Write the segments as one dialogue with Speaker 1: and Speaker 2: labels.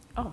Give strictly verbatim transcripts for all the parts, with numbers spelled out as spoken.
Speaker 1: Oh.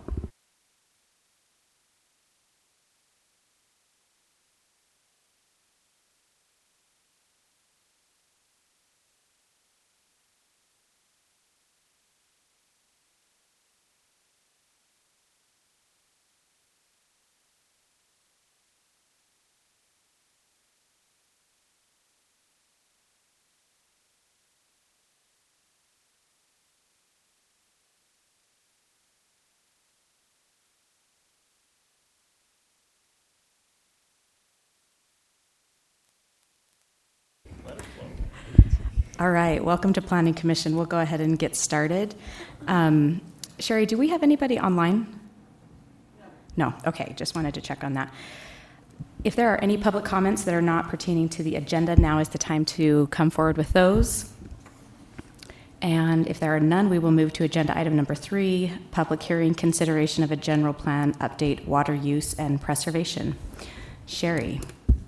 Speaker 1: All right, welcome to Planning Commission. We'll go ahead and get started. Um, Sherry, do we have anybody online? No. No, okay, just wanted to check on that. If there are any public comments that are not pertaining to the agenda, now is the time to come forward with those. And if there are none, we will move to agenda item number three, public hearing, consideration of a general plan update, water use and preservation. Sherry.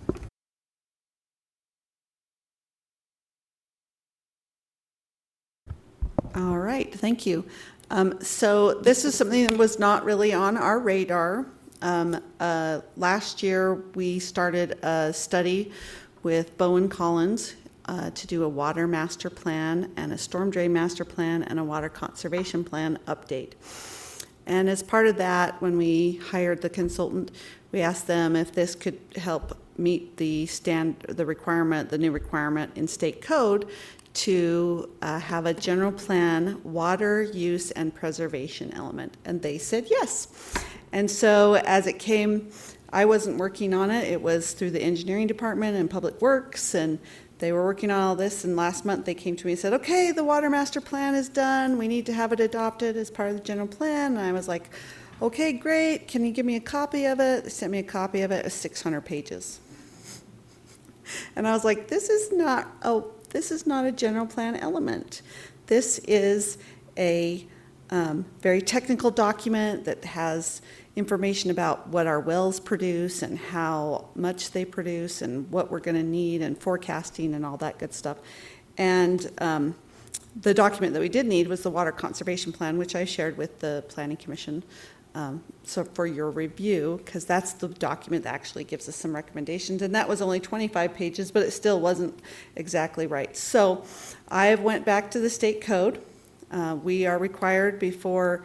Speaker 2: All right, thank you. Um, so this is something that was not really on our radar. Um, uh, last year, we started a study with Bowen Collins uh, to do a water master plan and a storm drain master plan and a water conservation plan update. And as part of that, when we hired the consultant, we asked them if this could help meet the stand, the requirement, the new requirement in state code to uh, have a general plan water use and preservation element. And they said yes. And so as it came, I wasn't working on it. It was through the engineering department and public works, and they were working on all this. And last month they came to me and said, okay, the water master plan is done. We need to have it adopted as part of the general plan. And I was like, okay, great. Can you give me a copy of it? They sent me a copy of it. It was six hundred pages. And I was like, this is not a This is not a general plan element. This is a um, very technical document that has information about what our wells produce and how much they produce and what we're going to need and forecasting and all that good stuff. And um, the document that we did need was the water conservation plan, which I shared with the Planning Commission. Um, so for your review, because that's the document that actually gives us some recommendations, and that was only twenty-five pages, but it still wasn't exactly right. So I went back to the state code. Uh, we are required before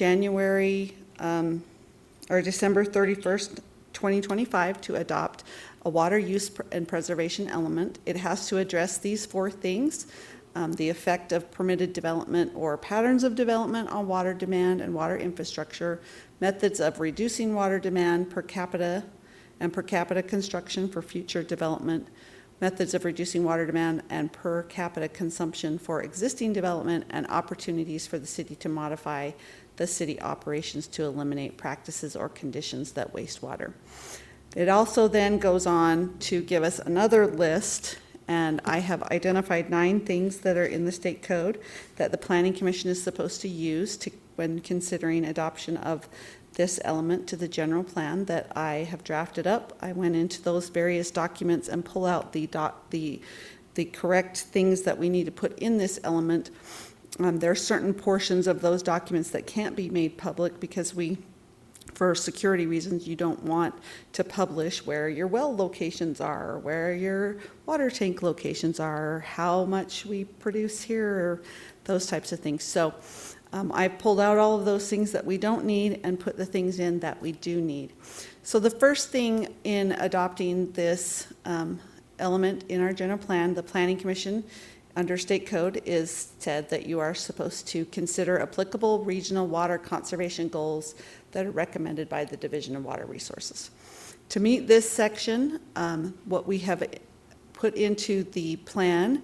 Speaker 2: January um, or December thirty-first, twenty twenty-five to adopt a water use and preservation element. It has to address these four things. Um, the effect of permitted development or patterns of development on water demand and water infrastructure, methods of reducing water demand per capita and per capita construction for future development, methods of reducing water demand and per capita consumption for existing development, and opportunities for the city to modify the city operations to eliminate practices or conditions that waste water. It also then goes on to give us another list, and I have identified nine things that are in the state code that the Planning Commission is supposed to use to, when considering adoption of this element to the general plan that I have drafted up. I went into those various documents and pull out the doc, the the correct things that we need to put in this element. Um, there are certain portions of those documents that can't be made public because we, for security reasons, you don't want to publish where your well locations are, where your water tank locations are, how much we produce here, or those types of things. So um, I pulled out all of those things that we don't need and put the things in that we do need. So the first thing in adopting this um, element in our general plan, the Planning Commission under state code is said that you are supposed to consider applicable regional water conservation goals that are recommended by the Division of Water Resources. To meet this section, um, what we have put into the plan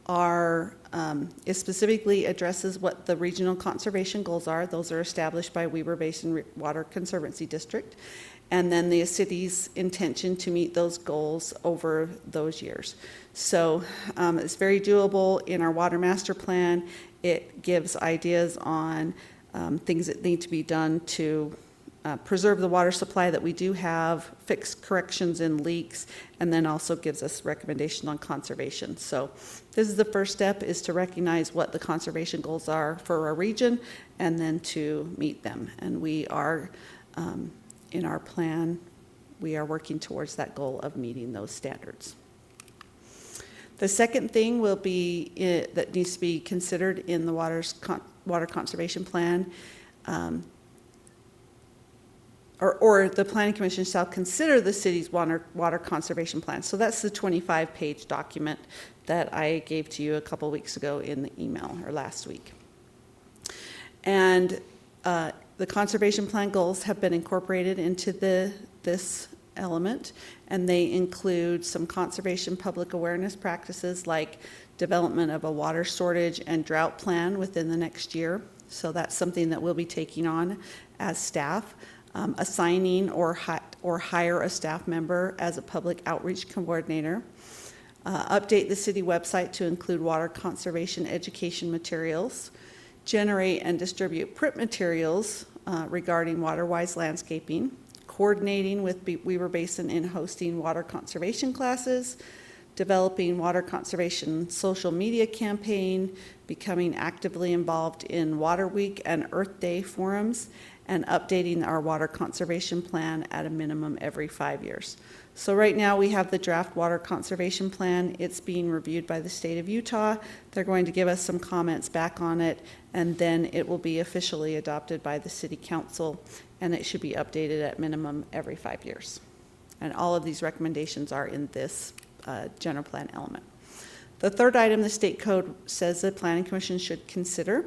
Speaker 2: are, um, it specifically addresses what the regional conservation goals are. Those are established by Weber Basin Water Conservancy District, and then the city's intention to meet those goals over those years. So um, it's very doable in our water master plan. It gives ideas on um, things that need to be done to uh, preserve the water supply that we do have, fix corrections in leaks, and then also gives us recommendation on conservation. So this is the first step, is to recognize what the conservation goals are for our region and then to meet them. And we are, um, in our plan, we are working towards that goal of meeting those standards. The second thing will be it, that needs to be considered in the water's con, water conservation plan, um, or, or the Planning Commission shall consider the city's water, water conservation plan. So that's the twenty-five page document that I gave to you a couple weeks ago in the email, or last week. And uh, the conservation plan goals have been incorporated into the this element, and they include some conservation public awareness practices like development of a water shortage and drought plan within the next year. So that's something that we'll be taking on as staff. Um, assigning or, hi- or hire a staff member as a public outreach coordinator. Uh, update the city website to include water conservation education materials. Generate and distribute print materials uh, regarding water-wise landscaping. Coordinating with Be- Weaver Basin in hosting water conservation classes. Developing water conservation social media campaign. Becoming actively involved in Water Week and Earth Day forums. And updating our water conservation plan at a minimum every five years. So right now we have the draft water conservation plan. It's being reviewed by the state of Utah. They're going to give us some comments back on it, and then it will be officially adopted by the city council, and it should be updated at minimum every five years. And all of these recommendations are in this uh, general plan element. The third item the state code says the Planning Commission should consider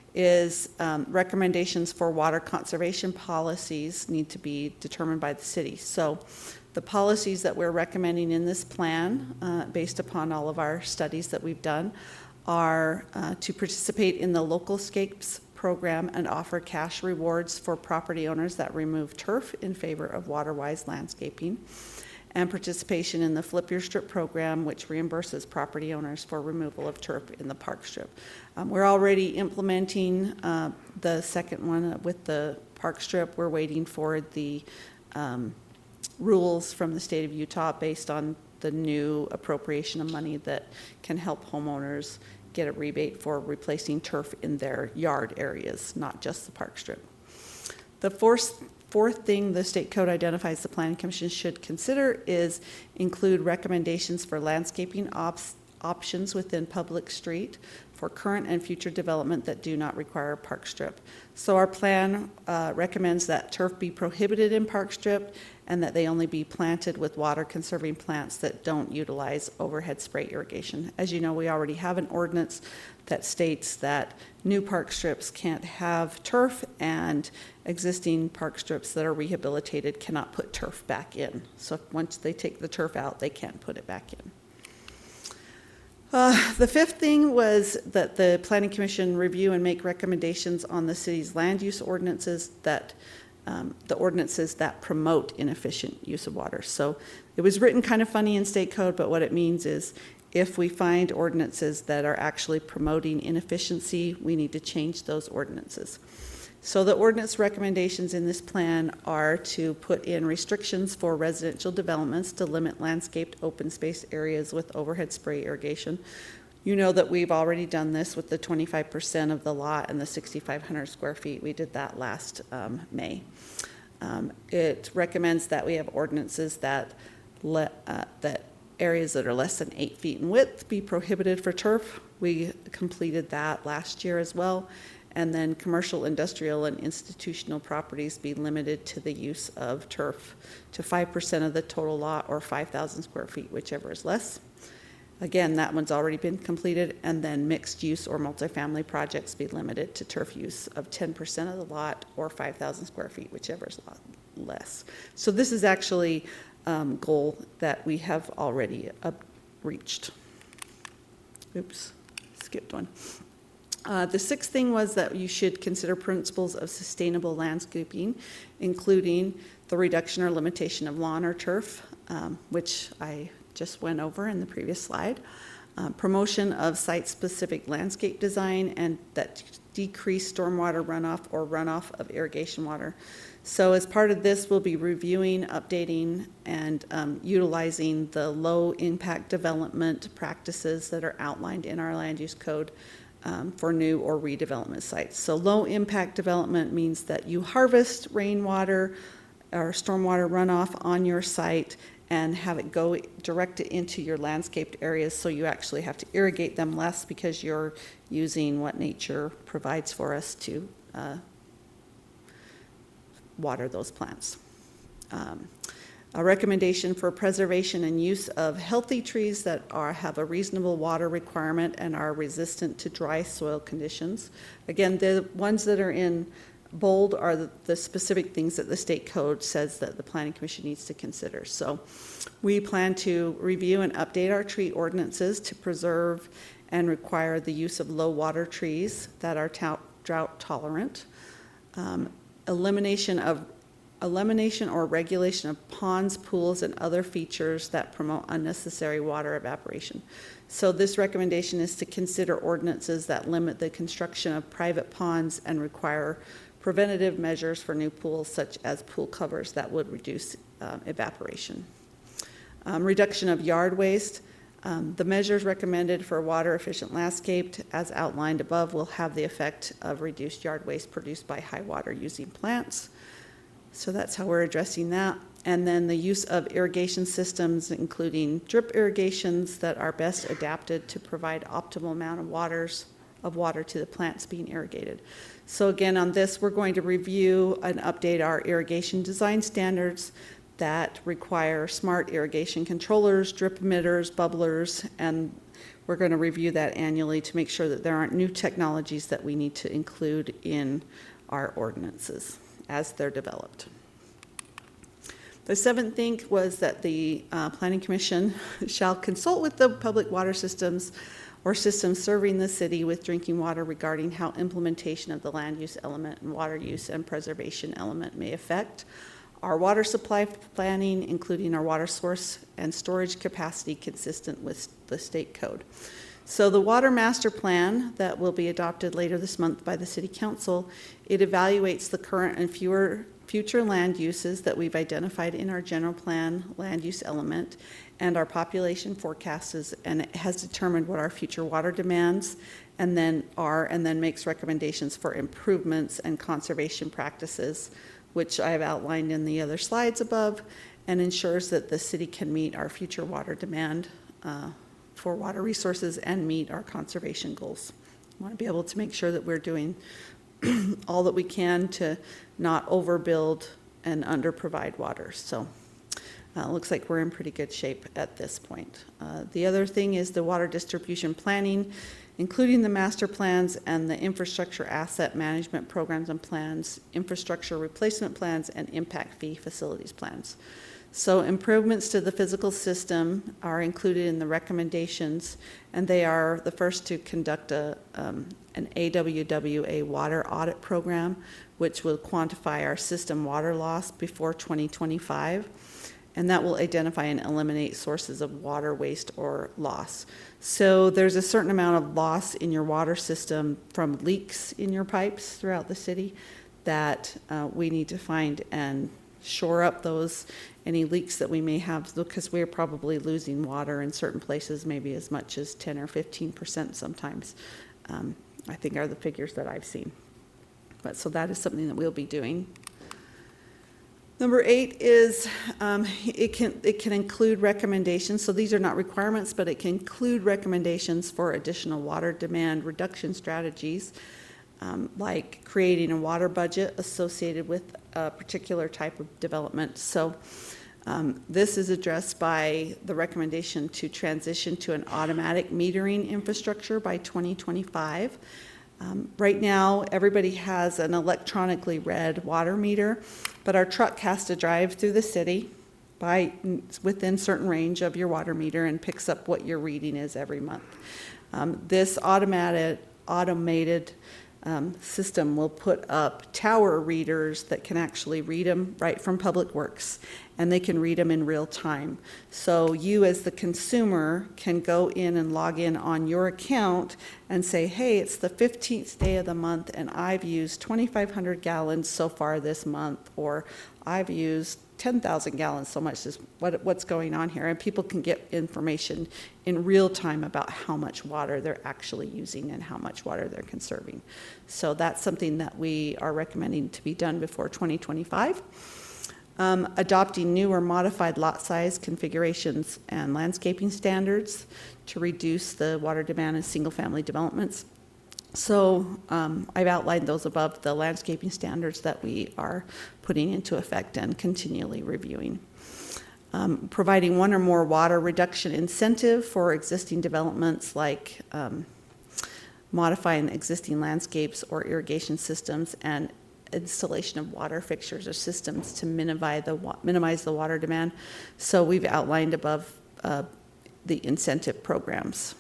Speaker 2: is um, recommendations for water conservation policies need to be determined by the city. So the policies that we're recommending in this plan, uh, based upon all of our studies that we've done, are uh, to participate in the Local Scapes program and offer cash rewards for property owners that remove turf in favor of water-wise landscaping, and participation in the Flip Your Strip program, which reimburses property owners for removal of turf in the park strip. Um, we're already implementing uh, the second one with the park strip. We're waiting for the um, rules from the state of Utah based on the new appropriation of money that can help homeowners get a rebate for replacing turf in their yard areas, not just the park strip. The fourth Fourth thing the state code identifies the Planning Commission should consider is include recommendations for landscaping ops, options within public street for current and future development that do not require a park strip. So our plan uh, recommends that turf be prohibited in park strip and that they only be planted with water conserving plants that don't utilize overhead spray irrigation. As you know, we already have an ordinance that states that new park strips can't have turf, and existing park strips that are rehabilitated cannot put turf back in. So once they take the turf out, they can't put it back in. Uh, the fifth thing was that the Planning Commission review and make recommendations on the city's land use ordinances that um, the ordinances that promote inefficient use of water. So it was written kind of funny in state code, but what it means is if we find ordinances that are actually promoting inefficiency, we need to change those ordinances. So the ordinance recommendations in this plan are to put in restrictions for residential developments to limit landscaped open space areas with overhead spray irrigation. You know that we've already done this with the twenty-five percent of the lot and the sixty-five hundred square feet. We did that last um, May. Um, it recommends that we have ordinances that le- uh, that areas that are less than eight feet in width be prohibited for turf. We completed that last year as well. And then commercial, industrial, and institutional properties be limited to the use of turf to five percent of the total lot or five thousand square feet, whichever is less. Again, that one's already been completed. And then mixed use or multifamily projects be limited to turf use of ten percent of the lot or five thousand square feet, whichever is lot less. So this is actually um, goal that we have already uh, reached. Oops, skipped one. Uh, the sixth thing was that you should consider principles of sustainable landscaping, including the reduction or limitation of lawn or turf, um, which I just went over in the previous slide. uh, promotion of site-specific landscape design, and that decrease stormwater runoff or runoff of irrigation water. So as part of this, we'll be reviewing, updating, and um, utilizing the low-impact development practices that are outlined in our land use code um, for new or redevelopment sites. So low-impact development means that you harvest rainwater or stormwater runoff on your site and have it go directed into your landscaped areas, so you actually have to irrigate them less because you're using what nature provides for us to uh, water those plants. Um, a recommendation for preservation and use of healthy trees that are have a reasonable water requirement and are resistant to dry soil conditions. Again, the ones that are in bold are the, the specific things that the state code says that the Planning Commission needs to consider. So we plan to review and update our tree ordinances to preserve and require the use of low water trees that are ta- drought tolerant. Um, elimination of elimination or regulation of ponds, pools, and other features that promote unnecessary water evaporation. So this recommendation is to consider ordinances that limit the construction of private ponds and require preventative measures for new pools, such as pool covers that would reduce uh, evaporation. Um, reduction of yard waste. Um, the measures recommended for water efficient landscaped, as outlined above, will have the effect of reduced yard waste produced by high water using plants. So that's how we're addressing that. And then the use of irrigation systems, including drip irrigations that are best adapted to provide optimal amount of waters of water to the plants being irrigated. So again, on this, we're going to review and update our irrigation design standards that require smart irrigation controllers, drip emitters, bubblers, and we're going to review that annually to make sure that there aren't new technologies that we need to include in our ordinances as they're developed. The seventh thing was that the uh, Planning Commission shall consult with the public water systems or systems serving the city with drinking water regarding how implementation of the land use element and water use and preservation element may affect our water supply planning, including our water source and storage capacity consistent with the state code. So the water master plan that will be adopted later this month by the City Council, it evaluates the current and fewer future land uses that we've identified in our general plan land use element and our population forecasts, and it has determined what our future water demands and then are, and then makes recommendations for improvements and conservation practices, which I've outlined in the other slides above, and ensures that the city can meet our future water demand uh, for water resources and meet our conservation goals. We want to be able to make sure that we're doing all that we can to not overbuild and underprovide water. So uh, it looks like we're in pretty good shape at this point. Uh, the other thing is the water distribution planning, including the master plans and the infrastructure asset management programs and plans, infrastructure replacement plans, and impact fee facilities plans. So improvements to the physical system are included in the recommendations, and they are the first to conduct a, um, an A W W A water audit program, which will quantify our system water loss before twenty twenty-five, and that will identify and eliminate sources of water waste or loss. So there's a certain amount of loss in your water system from leaks in your pipes throughout the city that uh, we need to find and shore up those any leaks that we may have, because we're probably losing water in certain places, maybe as much as ten or fifteen percent sometimes, um, I think are the figures that I've seen. But so that is something that we'll be doing. Number eight is um, it can it can include recommendations. So these are not requirements, but it can include recommendations for additional water demand reduction strategies, um, like creating a water budget associated with a particular type of development. So um, this is addressed by the recommendation to transition to an automatic metering infrastructure by twenty twenty-five. Um, right now, everybody has an electronically read water meter, but our truck has to drive through the city by within certain range of your water meter and picks up what your reading is every month. Um, this automated automated um, system will put up tower readers that can actually read them right from Public Works, and they can read them in real time. So you as the consumer can go in and log in on your account and say, hey, it's the fifteenth day of the month and I've used twenty-five hundred gallons so far this month, or I've used ten thousand gallons, so much is what, what's going on here. And people can get information in real time about how much water they're actually using and how much water they're conserving. So that's something that we are recommending to be done before twenty twenty-five. Um, adopting new or modified lot size configurations and landscaping standards to reduce the water demand in single-family developments. So um, I've outlined those above, the landscaping standards that we are putting into effect and continually reviewing. Um, providing one or more water reduction incentive for existing developments, like um, modifying existing landscapes or irrigation systems, and installation of water fixtures or systems to minimize the minimize the water demand. So we've outlined above uh, the incentive programs.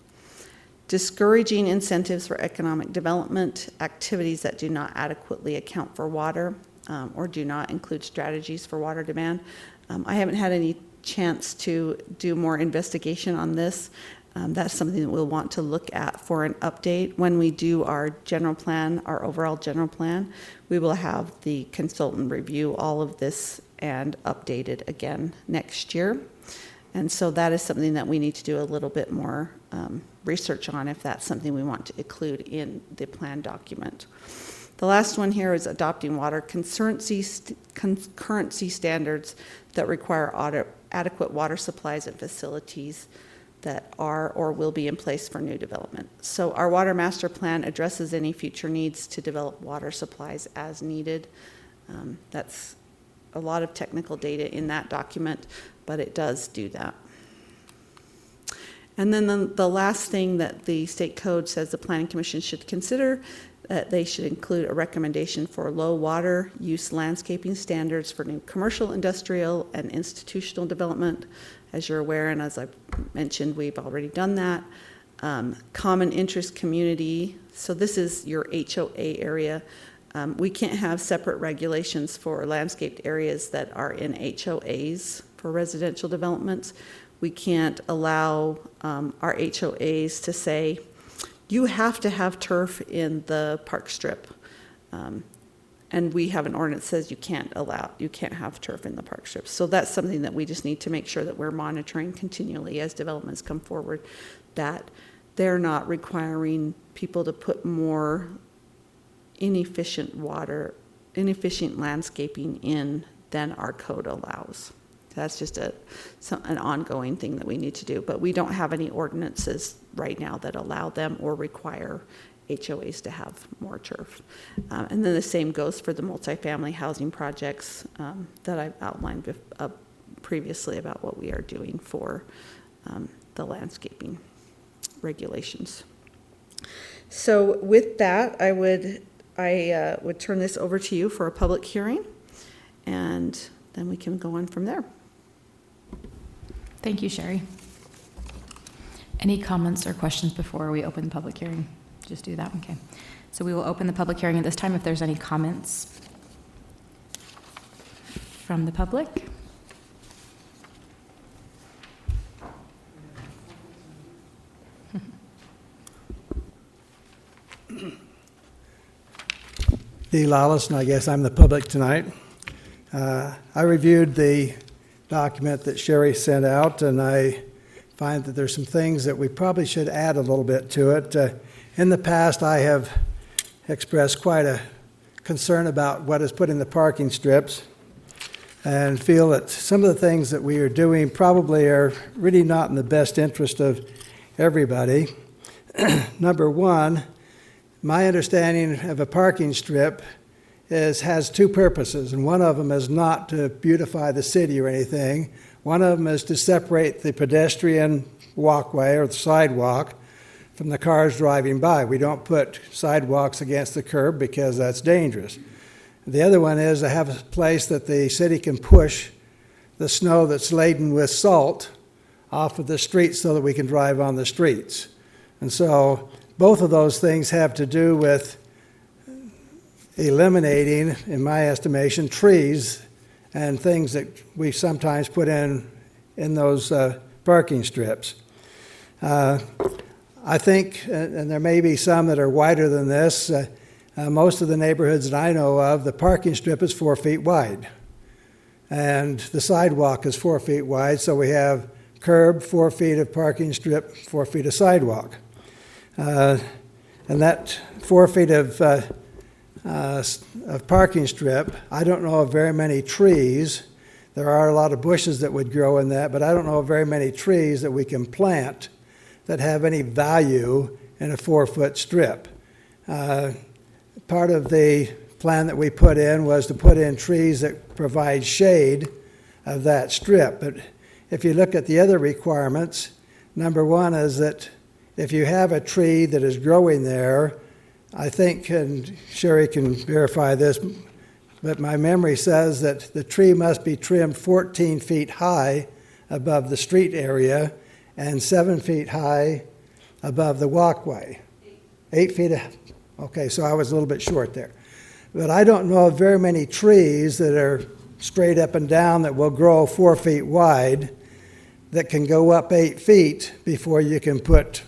Speaker 2: Discouraging incentives for economic development, activities that do not adequately account for water um, or do not include strategies for water demand. Um, I haven't had any chance to do more investigation on this. Um, that's something that we'll want to look at for an update. When we do our general plan, our overall general plan, we will have the consultant review all of this and update it again next year. And so that is something that we need to do a little bit more um, research on, if that's something we want to include in the plan document. The last one here is adopting water concurrency, st- concurrency standards that require audit, adequate water supplies and facilities that are or will be in place for new development. So our water master plan addresses any future needs to develop water supplies as needed. Um, that's a lot of technical data in that document, but it does do that. And then the, the last thing that the state code says the Planning Commission should consider, that they should include a recommendation for low water use landscaping standards for new commercial, industrial, and institutional development. As you're aware, and as I mentioned, we've already done that. Um, common interest community, so this is your H O A area. Um, we can't have separate regulations for landscaped areas that are in H O As for residential developments. We can't allow um, our H O As to say, you have to have turf in the park strip. Um, and we have an ordinance that says you can't allow, you can't have turf in the park strip. So that's something that we just need to make sure that we're monitoring continually as developments come forward, that they're not requiring people to put more inefficient water, inefficient landscaping in than our code allows. That's just a some, an ongoing thing that we need to do. But we don't have any ordinances right now that allow them or require H O As to have more turf. Um, and then the same goes for the multifamily housing projects um, that I've outlined bef- uh, previously about what we are doing for um, the landscaping regulations. So with that, I would I uh, would turn this over to you for a public hearing, and then we can go on from there.
Speaker 1: Thank you, Sherry. Any comments or questions before we open the public hearing? Just do that, okay. So we will open the public hearing at this time if there's any comments from the public.
Speaker 3: Dee Lawless, and I guess I'm the public tonight. Uh, I reviewed the document that Sherry sent out, and I find that there's some things that we probably should add a little bit to it. Uh, in the past, I have expressed quite a concern about what is put in the parking strips, and feel that some of the things that we are doing probably are really not in the best interest of everybody. Number one, my understanding of a parking strip is has two purposes, and one of them is not to beautify the city or anything. One of them is to separate the pedestrian walkway or the sidewalk from the cars driving by. We don't put sidewalks against the curb because that's dangerous. The other one is to have a place that the city can push the snow that's laden with salt off of the streets so that we can drive on the streets. And so both of those things have to do with eliminating, in my estimation, trees and things that we sometimes put in in those uh, parking strips. Uh, I think, and there may be some that are wider than this, uh, uh, most of the neighborhoods that I know of, the parking strip is four feet wide. And the sidewalk is four feet wide, so we have curb, four feet of parking strip, four feet of sidewalk. Uh, and that four feet of, uh, uh, of parking strip, I don't know of very many trees. There are a lot of bushes that would grow in that, but I don't know of very many trees that we can plant that have any value in a four-foot strip. Uh, part of the plan that we put in was to put in trees that provide shade of that strip. But if you look at the other requirements, number one is that if you have a tree that is growing there, I think, and Sherry can verify this, but my memory says that the tree must be trimmed fourteen feet high above the street area and seven feet high above the walkway. Eight, Eight feet. Okay, so I was a little bit short there. But I don't know of very many trees that are straight up and down that will grow four feet wide that can go up eight feet before you can put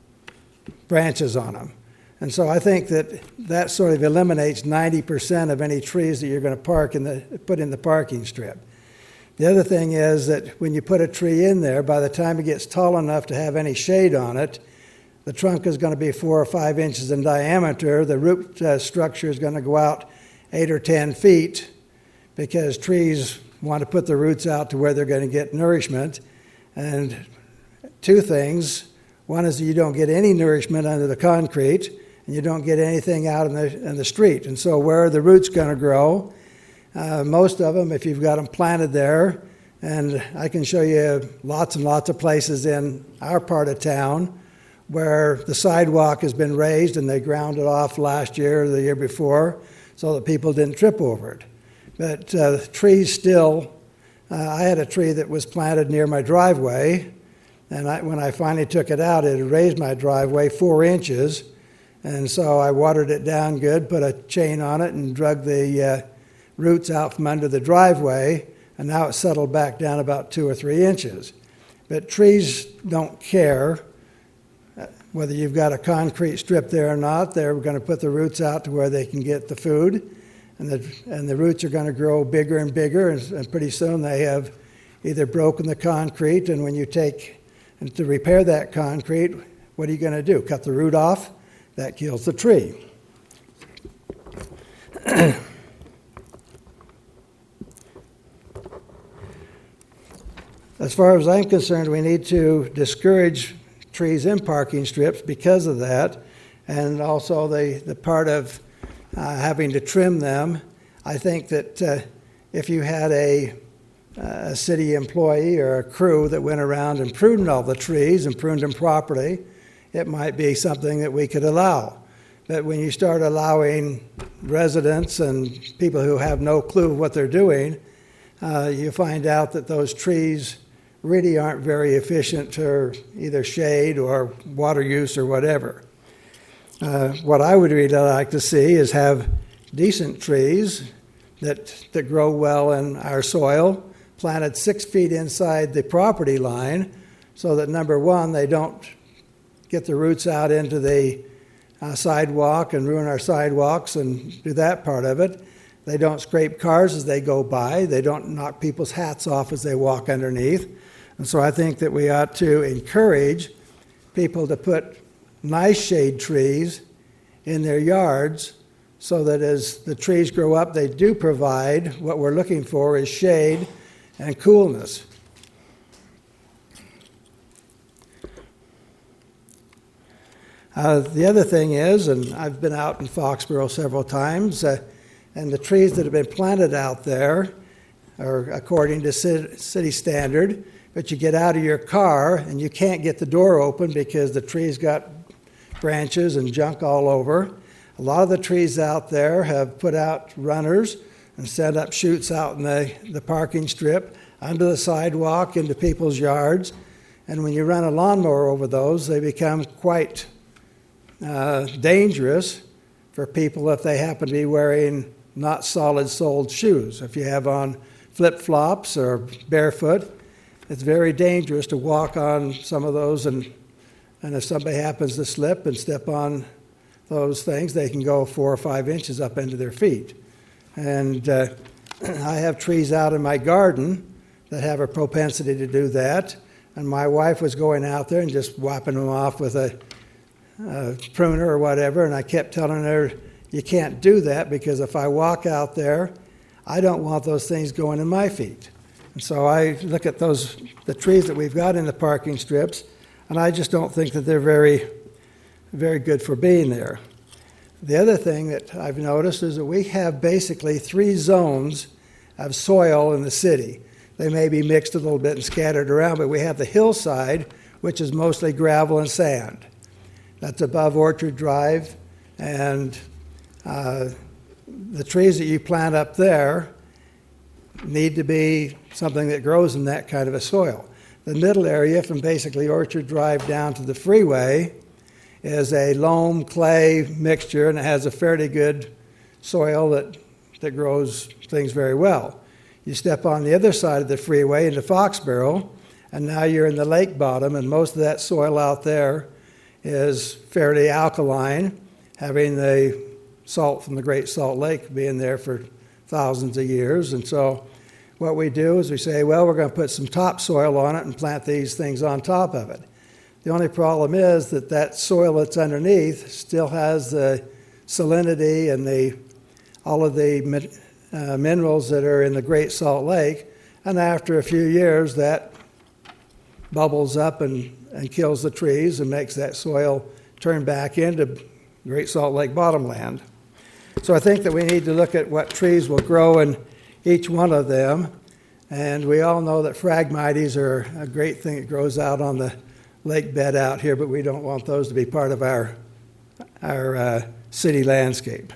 Speaker 3: branches on them. And so I think that that sort of eliminates ninety percent of any trees that you're going to park in the, put in the parking strip. The other thing is that when you put a tree in there, by the time it gets tall enough to have any shade on it, the trunk is going to be four or five inches in diameter. The root uh, structure is going to go out eight or ten feet because trees want to put the roots out to where they're going to get nourishment. And two things. One is that you don't get any nourishment under the concrete, and you don't get anything out in the, in the street. And so where are the roots going to grow? Uh, most of them, if you've got them planted there, and I can show you lots and lots of places in our part of town where the sidewalk has been raised and they ground it off last year or the year before so that people didn't trip over it. But uh, trees still, uh, I had a tree that was planted near my driveway, and I, when I finally took it out, it had raised my driveway four inches, and so I watered it down good, put a chain on it, and drug the uh, roots out from under the driveway, and now it's settled back down about two or three inches. But trees don't care whether you've got a concrete strip there or not. They're going to put the roots out to where they can get the food, and the, and the roots are going to grow bigger and bigger, and, and pretty soon they have either broken the concrete, and when you take, and to repair that concrete, what are you going to do? Cut the root off? That kills the tree. As far as I'm concerned, we need to discourage trees in parking strips because of that, and also the, the part of uh, having to trim them. I think that uh, if you had a, a city employee or a crew that went around and pruned all the trees and pruned them properly, it might be something that we could allow. But when you start allowing residents and people who have no clue what they're doing, uh, you find out that those trees really aren't very efficient for either shade or water use or whatever. Uh, what I would really like to see is have decent trees that, that grow well in our soil, planted six feet inside the property line so that, number one, they don't get the roots out into the uh, sidewalk and ruin our sidewalks and do that part of it. They don't scrape cars as they go by. They don't knock people's hats off as they walk underneath. And so I think that we ought to encourage people to put nice shade trees in their yards so that as the trees grow up, they do provide what we're looking for is shade and coolness. Uh, the other thing is, and I've been out in Foxborough several times, uh, and the trees that have been planted out there are according to city standard, but you get out of your car and you can't get the door open because the tree's got branches and junk all over. A lot of the trees out there have put out runners and set up chutes out in the, the parking strip, under the sidewalk, into people's yards. And when you run a lawnmower over those, they become quite uh, dangerous for people if they happen to be wearing not solid-soled shoes. If you have on flip-flops or barefoot, it's very dangerous to walk on some of those, and, and if somebody happens to slip and step on those things, they can go four or five inches up into their feet. And uh, I have trees out in my garden that have a propensity to do that, and my wife was going out there and just wiping them off with a, a pruner or whatever, and I kept telling her, you can't do that, because if I walk out there, I don't want those things going in my feet. And so I look at those, the trees that we've got in the parking strips, and I just don't think that they're very, very good for being there. The other thing that I've noticed is that we have basically three zones of soil in the city. They may be mixed a little bit and scattered around, but we have the hillside, which is mostly gravel and sand. That's above Orchard Drive, and uh, the trees that you plant up there need to be something that grows in that kind of a soil. The middle area from basically Orchard Drive down to the freeway is a loam clay mixture, and it has a fairly good soil that, that grows things very well. You step on the other side of the freeway into Foxborough, and now you're in the lake bottom, and most of that soil out there is fairly alkaline, having the salt from the Great Salt Lake being there for thousands of years. And so what we do is we say, well, we're going to put some topsoil on it and plant these things on top of it. The only problem is that that soil that's underneath still has the salinity and the all of the uh, minerals that are in the Great Salt Lake, and after a few years that bubbles up and, and kills the trees and makes that soil turn back into Great Salt Lake bottomland. So I think that we need to look at what trees will grow in each one of them, and we all know that Phragmites are a great thing that grows out on the lake bed out here, but we don't want those to be part of our, our uh, city landscape.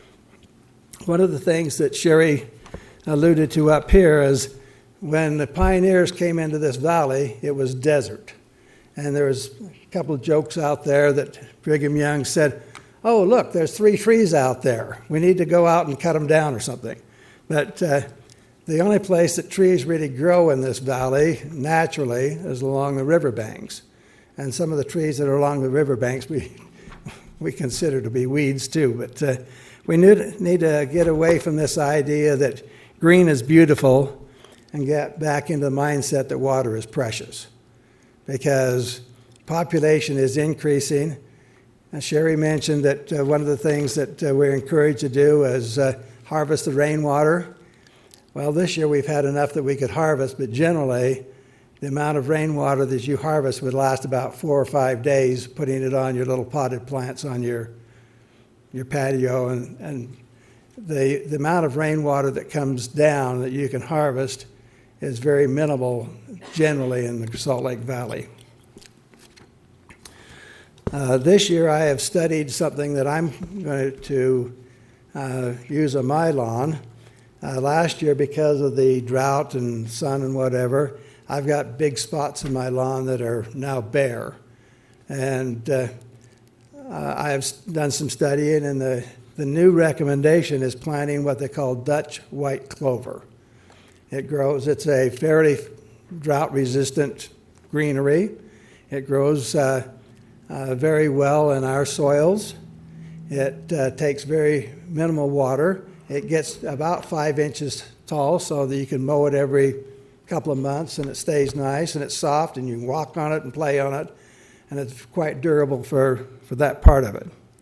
Speaker 3: One of the things that Sherry alluded to up here is when the pioneers came into this valley, it was desert. And there was a couple of jokes out there that Brigham Young said, oh, look, there's three trees out there. We need to go out and cut them down or something. But uh, the only place that trees really grow in this valley naturally is along the riverbanks. And some of the trees that are along the riverbanks we we consider to be weeds too. But uh, we need, need to get away from this idea that green is beautiful and get back into the mindset that water is precious. Because population is increasing. And Sherry mentioned that uh, one of the things that uh, we're encouraged to do is uh, harvest the rainwater. Well, this year we've had enough that we could harvest, but generally the amount of rainwater that you harvest would last about four or five days, putting it on your little potted plants on your your patio. And, and the, the amount of rainwater that comes down that you can harvest is very minimal generally in the Salt Lake Valley. Uh, this year I have studied something that I'm going to uh, use on my lawn. Uh, last year, because of the drought and sun and whatever, I've got big spots in my lawn that are now bare. And uh, uh, I have done some studying, and the, the new recommendation is planting what they call Dutch white clover. It grows, it's a fairly drought-resistant greenery. It grows uh, uh, very well in our soils. It uh, takes very minimal water. It gets about five inches tall so that you can mow it every couple of months, and it stays nice, and it's soft, and you can walk on it and play on it, and it's quite durable for, for that part of it.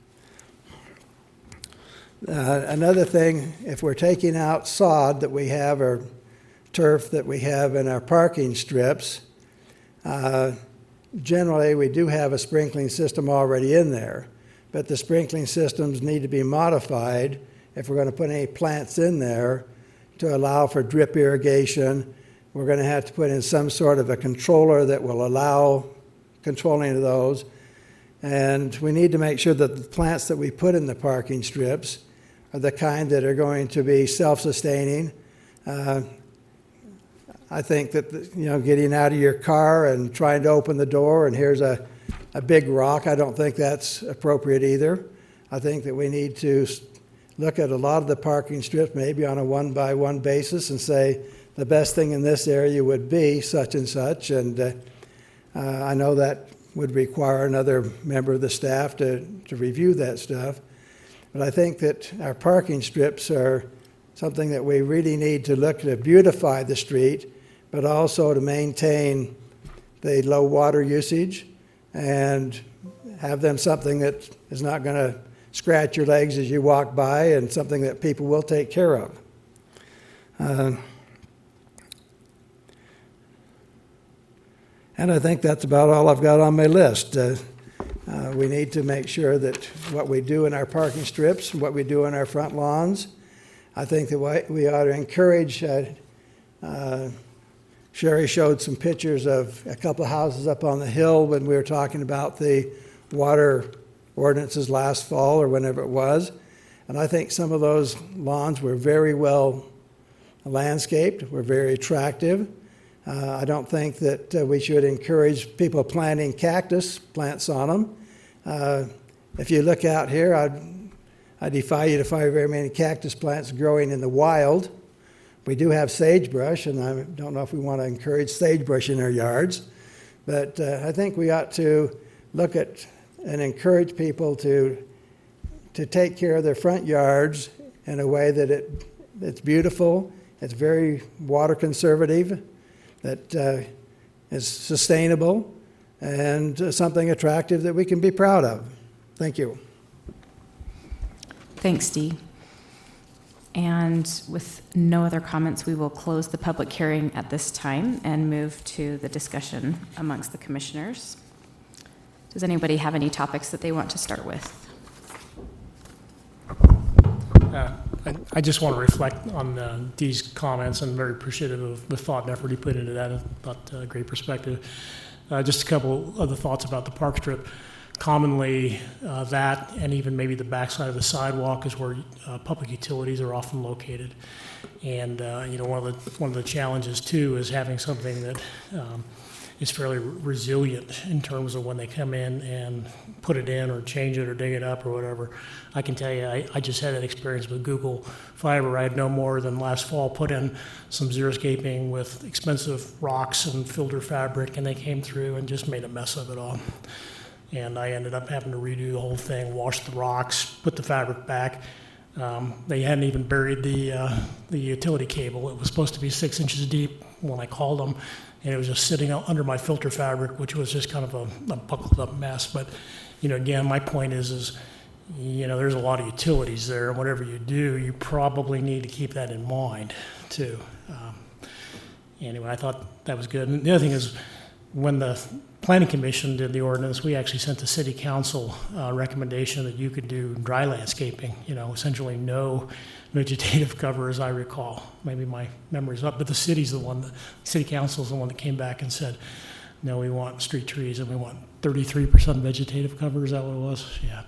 Speaker 3: Uh, another thing, if we're taking out sod that we have or turf that we have in our parking strips, uh, generally we do have a sprinkling system already in there, but the sprinkling systems need to be modified if we're going to put any plants in there to allow for drip irrigation. We're going to have to put in some sort of a controller that will allow controlling of those. And we need to make sure that the plants that we put in the parking strips are the kind that are going to be self-sustaining. Uh, I think that, you know, getting out of your car and trying to open the door and here's a, a big rock, I don't think that's appropriate either. I think that we need to s- look at a lot of the parking strips, maybe on a one-by-one basis, and say the best thing in this area would be such and such. And uh, uh, I know that would require another member of the staff to, to review that stuff. But I think that our parking strips are something that we really need to look to beautify the street, but also to maintain the low water usage and have them something that is not going to scratch your legs as you walk by, and something that people will take care of. Uh, and I think that's about all I've got on my list. Uh, uh, we need to make sure that what we do in our parking strips, what we do in our front lawns, I think that we ought to encourage. Uh, uh, Sherry showed some pictures of a couple of houses up on the hill when we were talking about the water ordinances last fall or whenever it was. And I think some of those lawns were very well landscaped, were very attractive. Uh, I don't think that uh, we should encourage people planting cactus plants on them. Uh, if you look out here, I'd, I defy you to find very many cactus plants growing in the wild. We do have sagebrush, and I don't know if we want to encourage sagebrush in our yards, but uh, I think we ought to look at and encourage people to to take care of their front yards in a way that it it's beautiful, it's very water conservative, that uh, is sustainable, and uh, something attractive that we can be proud of. Thank you.
Speaker 1: Thanks, Dee. And with no other comments, we will close the public hearing at this time and move to the discussion amongst the commissioners. Does anybody have any topics that they want to start with?
Speaker 4: Uh, I, I just want to reflect on uh, Dee's comments. I'm very appreciative of the thought and effort he put into that. I thought uh, great perspective. Uh, just a couple of the thoughts about the park strip. Commonly, uh, that and even maybe the backside of the sidewalk is where uh, public utilities are often located. And uh, you know, one of the one of the challenges too is having something that um, is fairly re- resilient in terms of when they come in and put it in or change it or dig it up or whatever. I can tell you, I, I just had that experience with Google Fiber. I had no more than last fall put in some xeriscaping with expensive rocks and filter fabric, and they came through and just made a mess of it all. And I ended up having to redo the whole thing, wash the rocks, put the fabric back. Um, they hadn't even buried the uh, the utility cable. It was supposed to be six inches deep when I called them, and it was just sitting out under my filter fabric, which was just kind of a, a buckled up mess. But, you know, again, my point is, is, you know, there's a lot of utilities there, and whatever you do, you probably need to keep that in mind, too. Um, anyway, I thought that was good. And the other thing is, when the Planning Commission did the ordinance, we actually sent the City Council uh, recommendation that you could do dry landscaping, you know, essentially no vegetative cover, as I recall. Maybe my memory's up, but the city's the one, the City Council's the one that came back and said, no, we want street trees and we want thirty-three percent vegetative cover. Is that what it was? Yeah.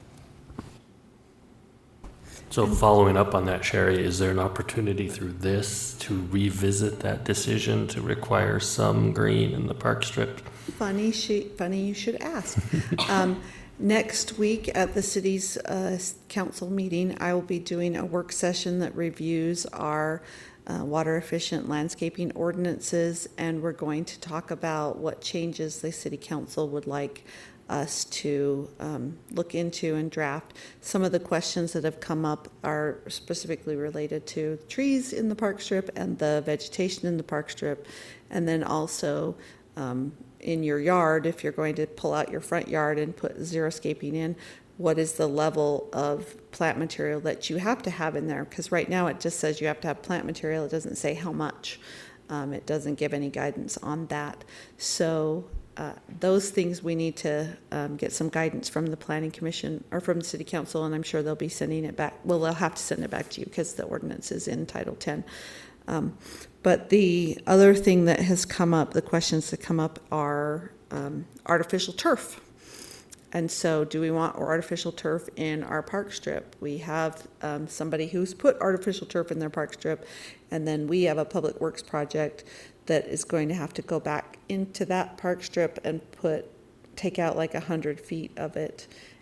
Speaker 5: So following up on that, Sherry, is there an opportunity through this to revisit that decision to require some green in the park strip?
Speaker 2: Funny, she, funny you should ask. um, next week at the city's uh, council meeting, I will be doing a work session that reviews our uh, water efficient landscaping ordinances, and we're going to talk about what changes the city council would like us to um, look into and draft. Some of the questions that have come up are specifically related to trees in the park strip and the vegetation in the park strip, and then also um, in your yard, if you're going to pull out your front yard and put xeriscaping in, what is the level of plant material that you have to have in there? Because right now it just says you have to have plant material. It doesn't say how much. Um, it doesn't give any guidance on that. So Uh, those things we need to um, get some guidance from the Planning Commission or from the City Council, and I'm sure they'll be sending it back. Well, they'll have to send it back to you because the ordinance is in Title ten. Um, but the other thing that has come up, the questions that come up are um, artificial turf. And so do we want artificial turf in our park strip? We have um, somebody who's put artificial turf in their park strip, and then we have a public works project that is going to have to go back into that park strip and put, take out like a hundred feet of it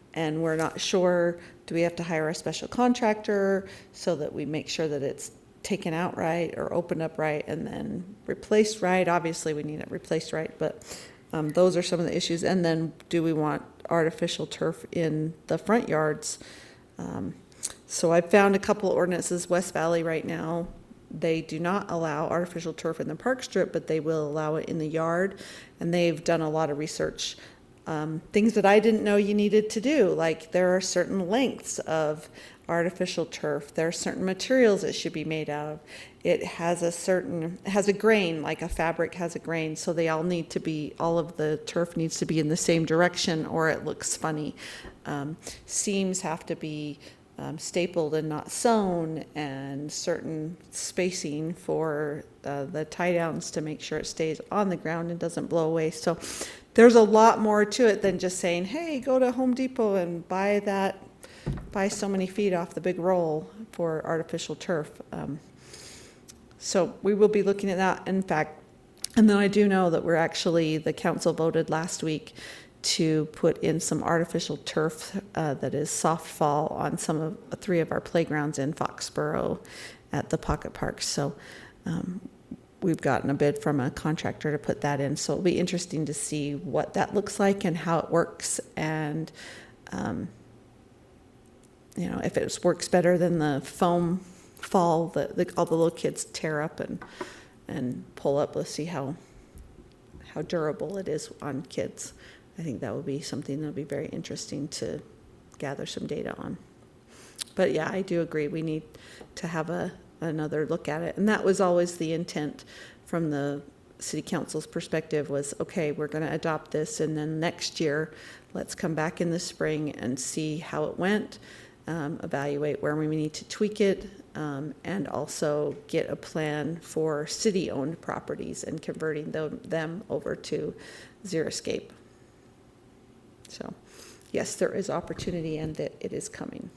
Speaker 2: and we're not sure, do we have to hire a special contractor so that we make sure that it's taken out right or opened up right and then replaced right? Obviously, we need it replaced right, but um, those are some of the issues. And then do we want artificial turf in the front yards? Um, so I've found a couple ordinances. West Valley right now, they do not allow artificial turf in the park strip, but they will allow it in the yard. And they've done a lot of research. Um, things that I didn't know you needed to do, like there are certain lengths of artificial turf. There are certain materials it should be made out of. It has a certain, it has a grain, like a fabric has a grain, so they all need to be, all of the turf needs to be in the same direction or it looks funny. Um, seams have to be um, stapled and not sewn, and certain spacing for uh, the tie downs to make sure it stays on the ground and doesn't blow away. So there's a lot more to it than just saying, hey, go to Home Depot and buy that, buy so many feet off the big roll for artificial turf. Um, so we will be looking at that. In fact, and then I do know that we're actually, the council voted last week to put in some artificial turf uh, that is soft fall on some of three of our playgrounds in Foxborough at the Pocket Park. So um, we've gotten a bid from a contractor to put that in. So it'll be interesting to see what that looks like and how it works, and um, you know, if it works better than the foam fall that the, all the little kids tear up and and pull up. Let's see how how durable it is on kids. I think that would be something that would be very interesting to gather some data on. But yeah, I do agree. We need to have a another look at it. And that was always the intent from the city council's perspective was, okay, we're going to adopt this, and then next year, let's come back in the spring and see how it went, um, evaluate where we need to tweak it, um, and also get a plan for city-owned properties and converting them, them over to Xeriscape. So, yes, there is opportunity, and that it is coming.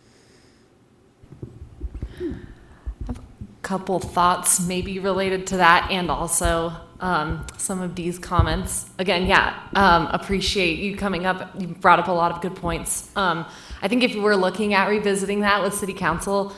Speaker 6: Couple thoughts maybe related to that, and also um, some of Dee's comments. Again, yeah, um, appreciate you coming up. You brought up a lot of good points. Um, I think if we're looking at revisiting that with City Council,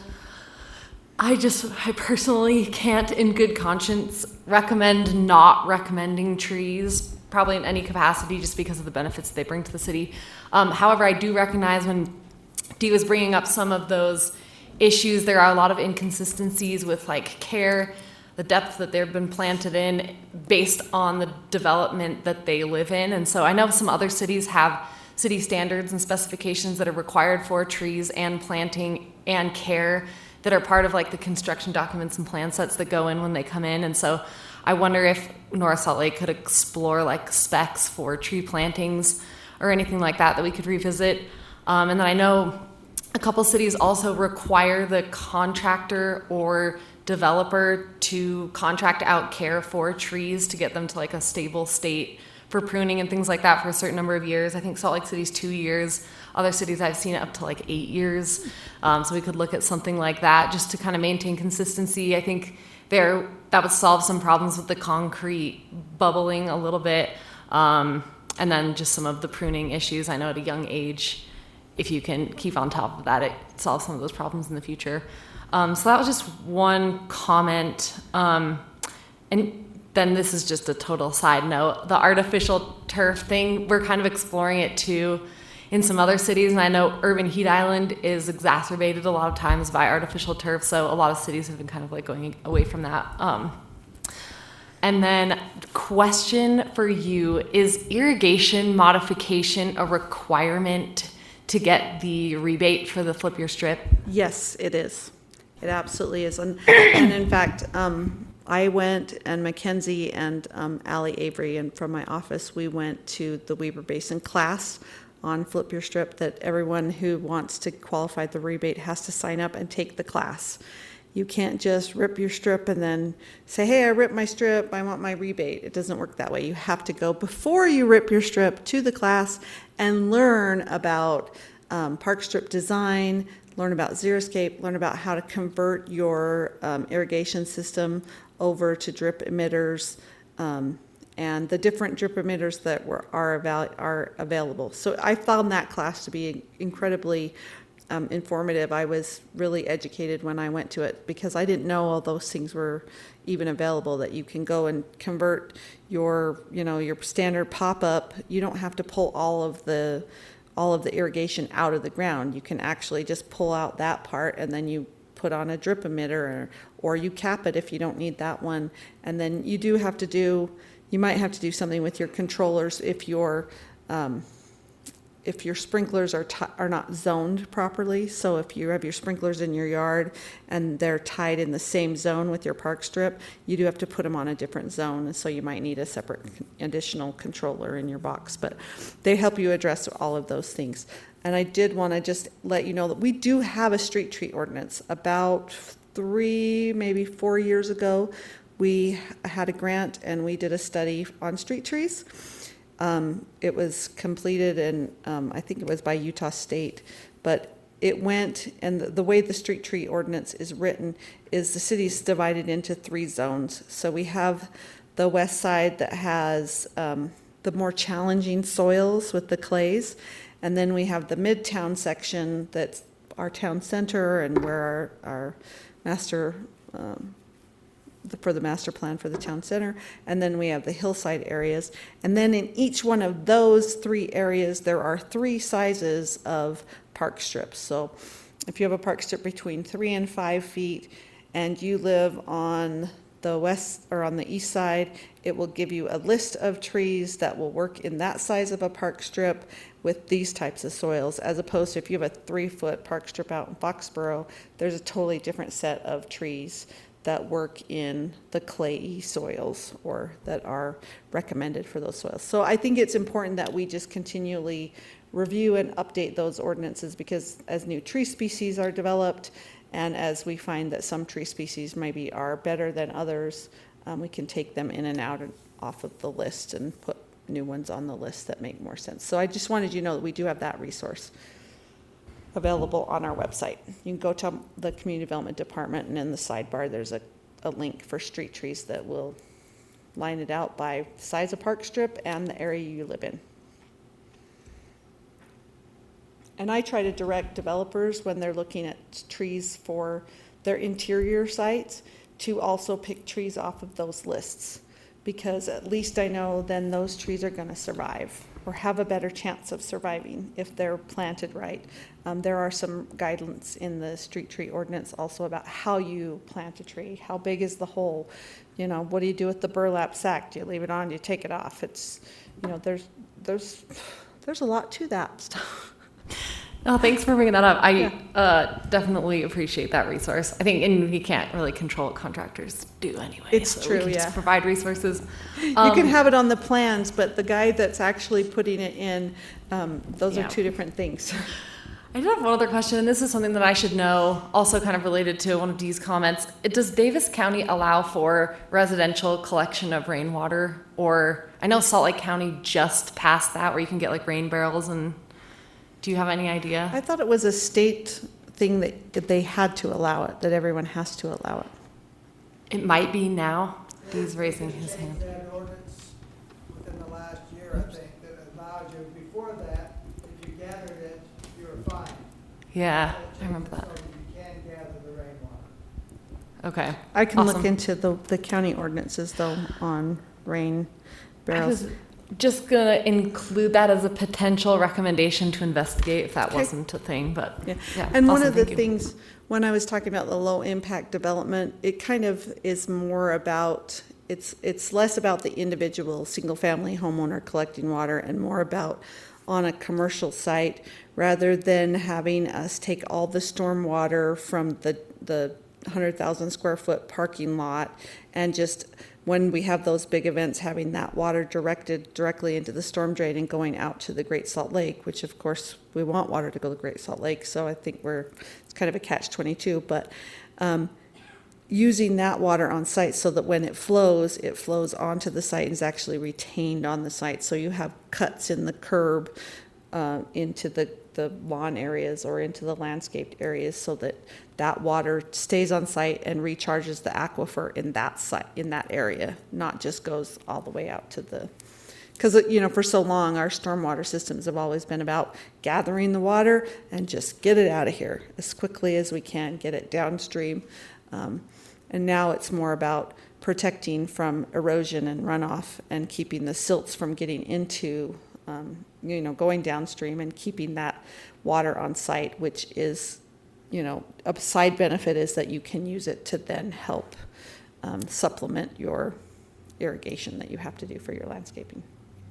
Speaker 6: I just, I personally can't in good conscience recommend not recommending trees, probably in any capacity, just because of the benefits they bring to the city. Um, however, I do recognize when Dee was bringing up some of those issues, there are a lot of inconsistencies with like care, the depth that they've been planted in based on the development that they live in. And so I know some other cities have city standards and specifications that are required for trees and planting and care that are part of like the construction documents and plan sets that go in when they come in. And so I wonder if North Salt Lake could explore like specs for tree plantings or anything like that that we could revisit. Um, and then I know a couple cities also require the contractor or developer to contract out care for trees to get them to like a stable state for pruning and things like that for a certain number of years. I think Salt Lake City's two years. Other cities I've seen it up to like eight years. Um, so we could look at something like that just to kind of maintain consistency. I think there that would solve some problems with the concrete bubbling a little bit. Um, and then just some of the pruning issues. I know at a young age, if you can keep on top of that, it solves some of those problems in the future. Um, so that was just one comment. Um, and then this is just a total side note. The artificial turf thing, we're kind of exploring it too in some other cities. And I know urban heat island is exacerbated a lot of times by artificial turf. So a lot of cities have been kind of like going away from that. Um, and then question for you, is irrigation modification a requirement to get the rebate for the Flip Your Strip?
Speaker 2: Yes, it is. It absolutely is. And, and in fact, um, I went, and Mackenzie and um, Allie Avery, and from my office, we went to the Weber Basin class on Flip Your Strip that everyone who wants to qualify the rebate has to sign up and take the class. You can't just rip your strip and then say, hey, I ripped my strip, I want my rebate. It doesn't work that way. You have to go before you rip your strip to the class and learn about um, park strip design, learn about Xeriscape, learn about how to convert your um, irrigation system over to drip emitters. Um, and the different drip emitters that were are, avail- are available. So I found that class to be incredibly um, informative. I was really educated when I went to it because I didn't know all those things were even available, that you can go and convert your, you know, your standard pop-up. You don't have to pull all of the all of the irrigation out of the ground. You can actually just pull out that part, and then you put on a drip emitter, or, or you cap it if you don't need that one. And then you do have to do, you might have to do something with your controllers if your um, if your sprinklers are t- are not zoned properly. So if you have your sprinklers in your yard and they're tied in the same zone with your park strip, you do have to put them on a different zone. And so you might need a separate additional controller in your box. But they help you address all of those things. And I did want to just let you know that we do have a street tree ordinance. About three, maybe four years ago, we had a grant and we did a study on street trees. Um, it was completed, and um, I think it was by Utah State, but it went, and the, the way the street tree ordinance is written is the city's divided into three zones. So we have the west side that has um, the more challenging soils with the clays, and then we have the midtown section that's our town center and where our, our master um, for the master plan for the town center, and then we have the hillside areas. And then in each one of those three areas, there are three sizes of park strips. So if you have a park strip between three and five feet, and you live on the west or on the east side, it will give you a list of trees that will work in that size of a park strip with these types of soils, as opposed to if you have a three-foot park strip out in Foxborough, there's a totally different set of trees that work in the clayey soils or that are recommended for those soils. So I think it's important that we just continually review and update those ordinances, because as new tree species are developed and as we find that some tree species maybe are better than others, um, we can take them in and out and off of the list and put new ones on the list that make more sense. So I just wanted you to know that we do have that resource available on our website. You can go to the Community Development Department, and in the sidebar there's a, a link for street trees that will line it out by size of park strip and the area you live in. And I try to direct developers when they're looking at trees for their interior sites to also pick trees off of those lists, because at least I know then those trees are going to survive or have a better chance of surviving if they're planted right. Um, there are some guidance in the street tree ordinance also about how you plant a tree. How big is the hole? You know, what do you do with the burlap sack? Do you leave it on? Do you take it off? It's, you know, there's there's there's a lot to that stuff.
Speaker 6: Oh, thanks for bringing that up. I
Speaker 2: Yeah.
Speaker 6: uh, definitely appreciate that resource. I think, and we can't really control what contractors do anyway.
Speaker 2: It's
Speaker 6: so
Speaker 2: true,
Speaker 6: we can
Speaker 2: yeah.
Speaker 6: just provide resources.
Speaker 2: You
Speaker 6: Um,
Speaker 2: can have it on the plans, but the guy that's actually putting it in, um, those
Speaker 6: Yeah.
Speaker 2: are two different things.
Speaker 6: I did have one other question, and this is something that I should know, also kind of related to one of Dee's comments. It- Does Davis County allow for residential collection of rainwater? Or I know Salt Lake County just passed that, where you can get like rain barrels, and do you have any idea?
Speaker 2: I thought it was a state thing that, that they had to allow it, that everyone has to allow it.
Speaker 6: It might be now. Dee's raising his hand.
Speaker 3: They had an ordinance within the last year, I think, that allowed you, before that, if you gathered it, you were fine.
Speaker 6: Yeah, I remember that.
Speaker 3: So you can gather the rainwater.
Speaker 6: Okay.
Speaker 2: I can look
Speaker 6: Awesome.
Speaker 2: into the, the county ordinances though on rain
Speaker 6: I
Speaker 2: barrels.
Speaker 6: was just gonna include that as a potential recommendation to investigate if that
Speaker 2: Okay.
Speaker 6: wasn't a thing, but
Speaker 2: Yeah.
Speaker 6: yeah.
Speaker 2: And one
Speaker 6: awesome,
Speaker 2: of the
Speaker 6: thank you.
Speaker 2: things, when I was talking about the low impact development, it kind of is more about, it's, it's less about the individual single family homeowner collecting water and more about on a commercial site, rather than having us take all the storm water from the, the one hundred thousand square foot parking lot and just, when we have those big events, having that water directed directly into the storm drain and going out to the Great Salt Lake, which of course we want water to go to the Great Salt Lake. So I think we're, it's kind of a catch twenty-two, but um, using that water on site so that when it flows, it flows onto the site and is actually retained on the site. So you have cuts in the curb uh, into the, the lawn areas or into the landscaped areas so that that water stays on site and recharges the aquifer in that site, in that area, not just goes all the way out to the, because, you know, for so long, our stormwater systems have always been about gathering the water and just get it out of here as quickly as we can, get it downstream. Um, and now it's more about protecting from erosion and runoff and keeping the silts from getting into, um, you know, going downstream and keeping that water on site, which is, you know, a side benefit is that you can use it to then help um, supplement your irrigation that you have to do for your landscaping.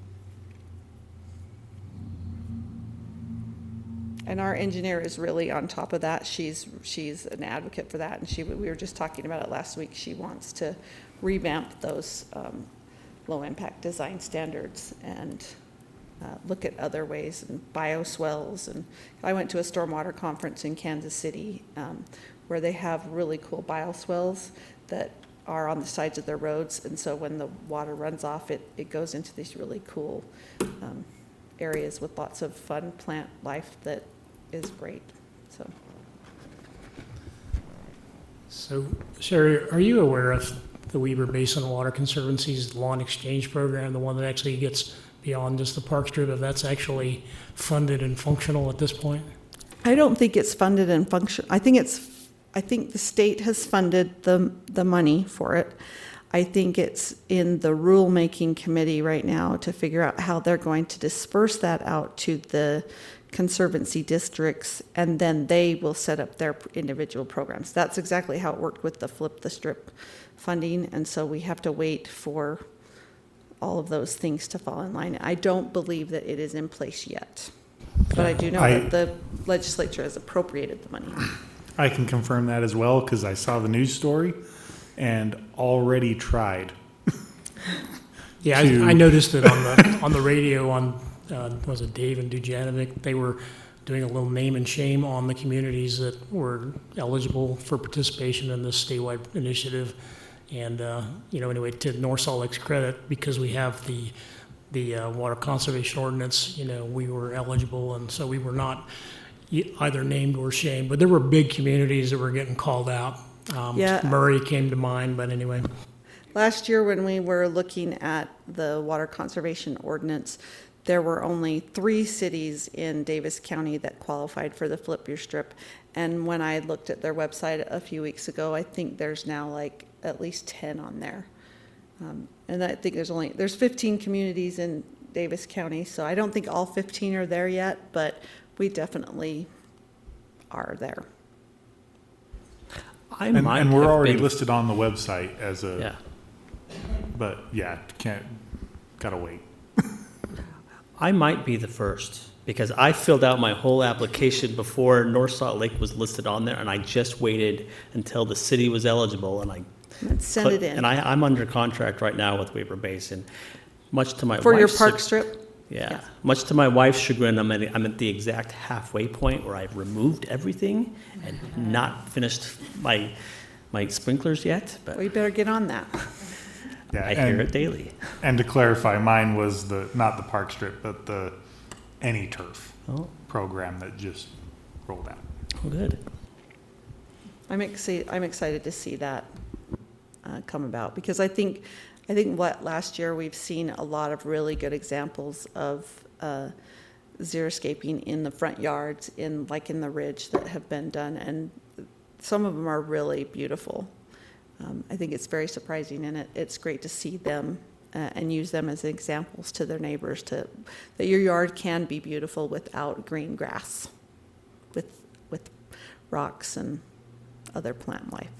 Speaker 2: And our engineer is really on top of that. She's she's an advocate for that, and she we were just talking about it last week. She wants to revamp those um, low impact design standards and uh, look at other ways and bioswells. And I went to a stormwater conference in Kansas City um, where they have really cool bioswells that are on the sides of their roads, and so when the water runs off, it it goes into these really cool um, areas with lots of fun plant life that is great. So,
Speaker 4: So, Sherry, are you aware of the Weber Basin Water Conservancy's lawn exchange program, the one that actually gets beyond just the park strip, if that's actually funded and functional at this point?
Speaker 2: I don't think it's funded and function. I think it's. I think the state has funded the the money for it. I think it's in the rulemaking committee right now to figure out how they're going to disperse that out to the conservancy districts, and then they will set up their individual programs. That's exactly how it worked with the Flip the Strip funding, and so we have to wait for all of those things to fall in line. I don't believe that it is in place yet, but I do know
Speaker 7: I-
Speaker 2: that the legislature has appropriated the money.
Speaker 7: I can confirm that as well because I saw the news story and already tried.
Speaker 4: Yeah,
Speaker 7: to-
Speaker 4: I, I noticed it on the on the radio on uh, was it Dave and Dujanovic? They were doing a little name and shame on the communities that were eligible for participation in this statewide initiative. And uh, you know, anyway, to North Salt Lake's credit, because we have the the uh, water conservation ordinance, you know, we were eligible, and so we were not e- either named or shamed. But there were big communities that were getting called out. Um,
Speaker 2: Yeah.
Speaker 4: Murray came to mind, but anyway.
Speaker 2: Last year, when we were looking at the water conservation ordinance, there were only three cities in Davis County that qualified for the Flip Your Strip. And when I looked at their website a few weeks ago, I think there's now like at least ten on there. Um, and I think there's only, there's fifteen communities in Davis County, so I don't think all fifteen are there yet, but we definitely are there.
Speaker 8: I
Speaker 7: And,
Speaker 8: might
Speaker 7: and we're
Speaker 8: have
Speaker 7: already
Speaker 8: been-
Speaker 7: listed on the website as a,
Speaker 8: Yeah.
Speaker 7: but yeah, can't, gotta wait.
Speaker 8: I might be the first because I filled out my whole application before North Salt Lake was listed on there, and I just waited until the city was eligible, and I
Speaker 2: Let's send
Speaker 8: put-
Speaker 2: it in.
Speaker 8: And I, I'm under contract right now with Weber Basin, much to my
Speaker 2: For your
Speaker 8: wife's
Speaker 2: park
Speaker 8: chag-
Speaker 2: strip?
Speaker 8: Yeah.
Speaker 2: Yeah.
Speaker 8: Much to my wife's chagrin, I'm at, I'm at the exact halfway point where I've removed everything and not finished my my sprinklers yet, but
Speaker 2: Well, you better get on that.
Speaker 7: Yeah,
Speaker 8: I hear
Speaker 7: and-
Speaker 8: it daily.
Speaker 7: And to clarify, mine was the, not the park strip, but the Any Turf
Speaker 8: Oh,
Speaker 7: program that just rolled out.
Speaker 8: oh, good.
Speaker 2: I'm excited, I'm excited to see that uh, come about, because I think, I think what, last year, we've seen a lot of really good examples of uh, xeriscaping in the front yards, in, like in the ridge, that have been done, and some of them are really beautiful. Um, I think it's very surprising, and it, it's great to see them uh, and use them as examples to their neighbors, to, that your yard can be beautiful without green grass, with, with rocks and other plant life.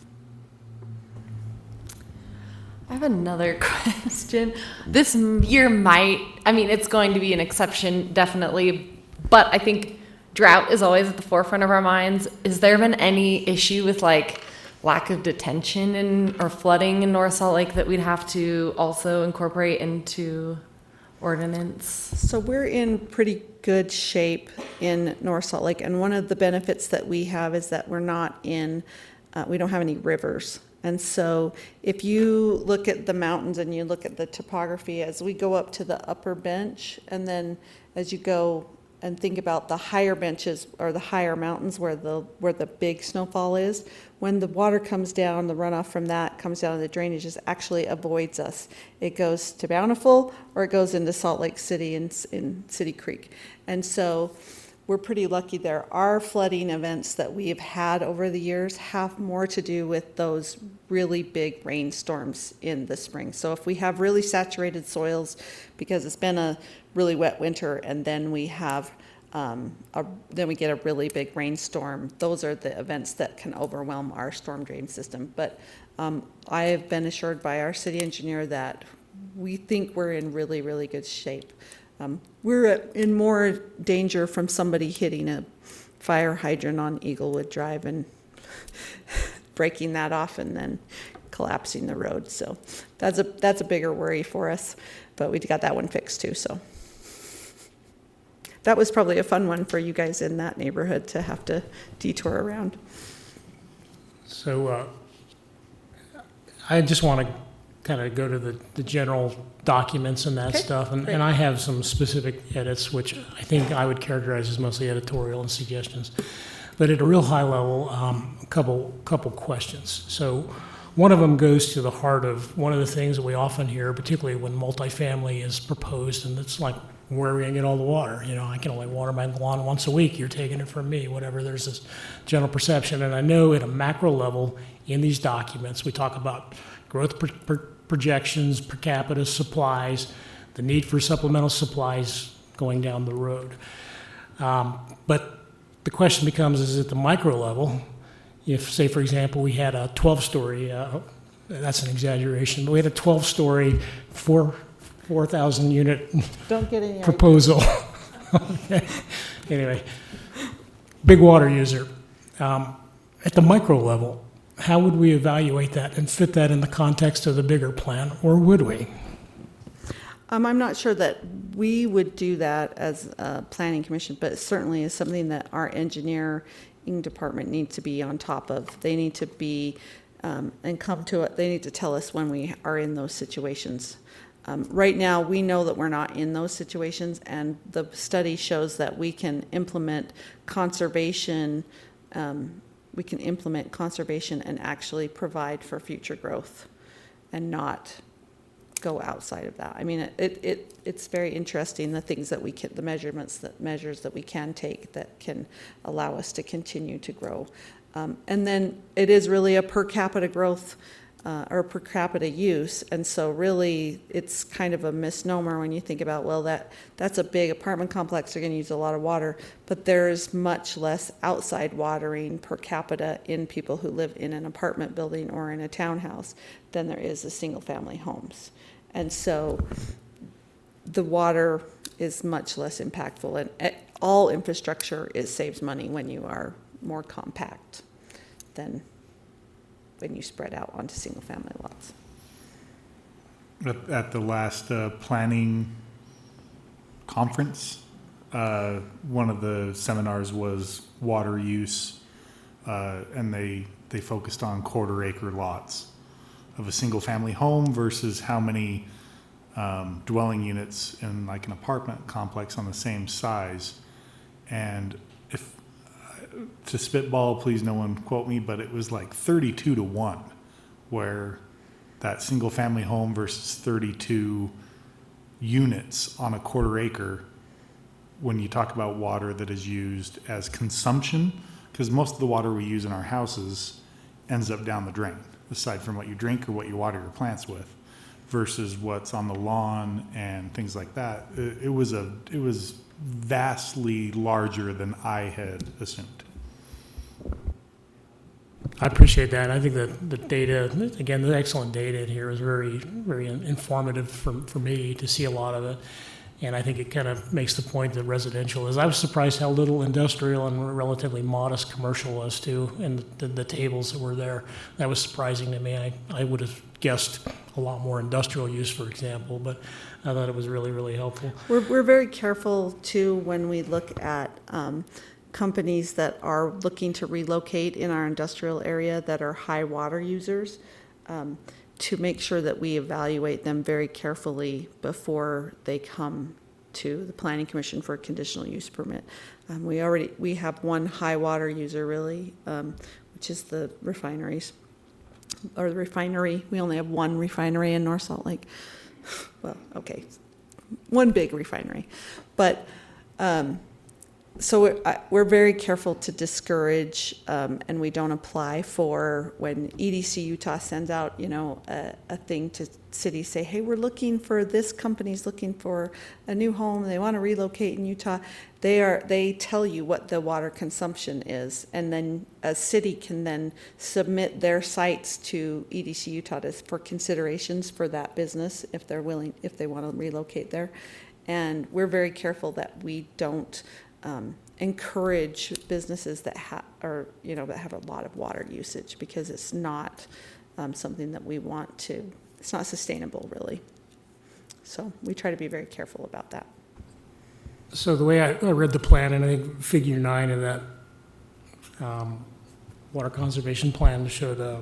Speaker 6: I have another question. This year might, I mean, it's going to be an exception, definitely, but I think drought is always at the forefront of our minds. Has there been any issue with like lack of detention in, or flooding in North Salt Lake that we'd have to also incorporate into ordinance?
Speaker 2: So we're in pretty good shape in North Salt Lake, and one of the benefits that we have is that we're not in, uh, we don't have any rivers. And so if you look at the mountains and you look at the topography as we go up to the upper bench, and then as you go and think about the higher benches or the higher mountains where the where the big snowfall is. When the water comes down, the runoff from that comes down to the drainages, actually avoids us. It goes to Bountiful or it goes into Salt Lake City and in City Creek. And so we're pretty lucky there. Our flooding events that we have had over the years have more to do with those really big rainstorms in the spring. So if we have really saturated soils because it's been a really wet winter and then we have um, a, then we get a really big rainstorm, those are the events that can overwhelm our storm drain system. But um, I have been assured by our city engineer that we think we're in really, really good shape. Um, we're in more danger from somebody hitting a fire hydrant on Eaglewood Drive and breaking that off and then collapsing the road. So that's a that's a bigger worry for us, but we got that one fixed too. So that was probably a fun one for you guys in that neighborhood to have to detour around.
Speaker 4: So uh, I just want to kind of go to the, the general documents and that
Speaker 2: Okay,
Speaker 4: stuff. And,
Speaker 2: great.
Speaker 4: and I have some specific edits, which I think I would characterize as mostly editorial and suggestions. But at a real high level, um, a couple, couple questions. So one of them goes to the heart of one of the things that we often hear, particularly when multifamily is proposed, and it's like, where are we going to get all the water? You know, I can only water my lawn once a week. You're taking it from me, whatever. There's this general perception. And I know at a macro level in these documents, we talk about growth per, per, projections, per capita supplies, the need for supplemental supplies going down the road. Um, but the question becomes, is at the micro level, if, say, for example, we had a twelve-story, uh, that's an exaggeration, but we had a twelve-story, four, 4,000 unit
Speaker 2: Don't get any
Speaker 4: proposal. Okay. Anyway, big water user. Um, at the micro level, how would we evaluate that and fit that in the context of the bigger plan, or would we?
Speaker 2: Um, I'm not sure that we would do that as a planning commission, but it certainly is something that our engineering department needs to be on top of. They need to be um, and come to it. They need to tell us when we are in those situations. Um, right now, we know that we're not in those situations, and the study shows that we can implement conservation. Um, we can implement conservation and actually provide for future growth, and not go outside of that. I mean, it, it, it it's very interesting, the things that we can, the measurements, that measures that we can take that can allow us to continue to grow. Um, and then it is really a per capita growth uh, or per capita use. And so really it's kind of a misnomer when you think about, well, that that's a big apartment complex, they're going to use a lot of water, but there's much less outside watering per capita in people who live in an apartment building or in a townhouse than there is a single family homes. And so the water is much less impactful, and all infrastructure is saves money when you are more compact than when you spread out onto single family lots.
Speaker 7: At, at the last uh, planning conference, uh, one of the seminars was water use, uh, and they they focused on quarter acre lots of a single family home versus how many um, dwelling units in like an apartment complex on the same size. And if uh, to spitball, please no one quote me, but it was like thirty-two to one, where that single family home versus thirty-two units on a quarter acre, when you talk about water that is used as consumption, because most of the water we use in our houses ends up down the drain, aside from what you drink or what you water your plants with, versus what's on the lawn and things like that. It, it was a it was vastly larger than I had assumed.
Speaker 4: I appreciate that. I think that the data, again, the excellent data in here is very, very informative for, for me to see a lot of it. And I think it kind of makes the point that residential is. I was surprised how little industrial and relatively modest commercial was too, and the, the tables that were there. That was surprising to me. I, I would have guessed a lot more industrial use, for example, but I thought it was really, really helpful.
Speaker 2: We're, we're very careful too when we look at um, companies that are looking to relocate in our industrial area that are high water users, um, to make sure that we evaluate them very carefully before they come to the Planning Commission for a conditional use permit. Um, we already, we have one high water user really, um, which is the refineries, or the refinery. We only have one refinery in North Salt Lake. Well, okay, one big refinery. But, um, so we're, I- we're very careful to discourage, um, and we don't apply for when E D C Utah sends out, you know, a, a thing to cities, say, hey, we're looking for, this company's looking for a new home, they want to relocate in Utah. They are, they tell you what the water consumption is, and then a city can then submit their sites to E D C Utah to, for considerations for that business if they're willing, if they want to relocate there. And we're very careful that we don't Um, encourage businesses that have, or you know, that have a lot of water usage, because it's not um, something that we want to. It's not sustainable, really. So we try to be very careful about that.
Speaker 4: So the way I, I read the plan, and I think figure nine in that um, water conservation plan showed a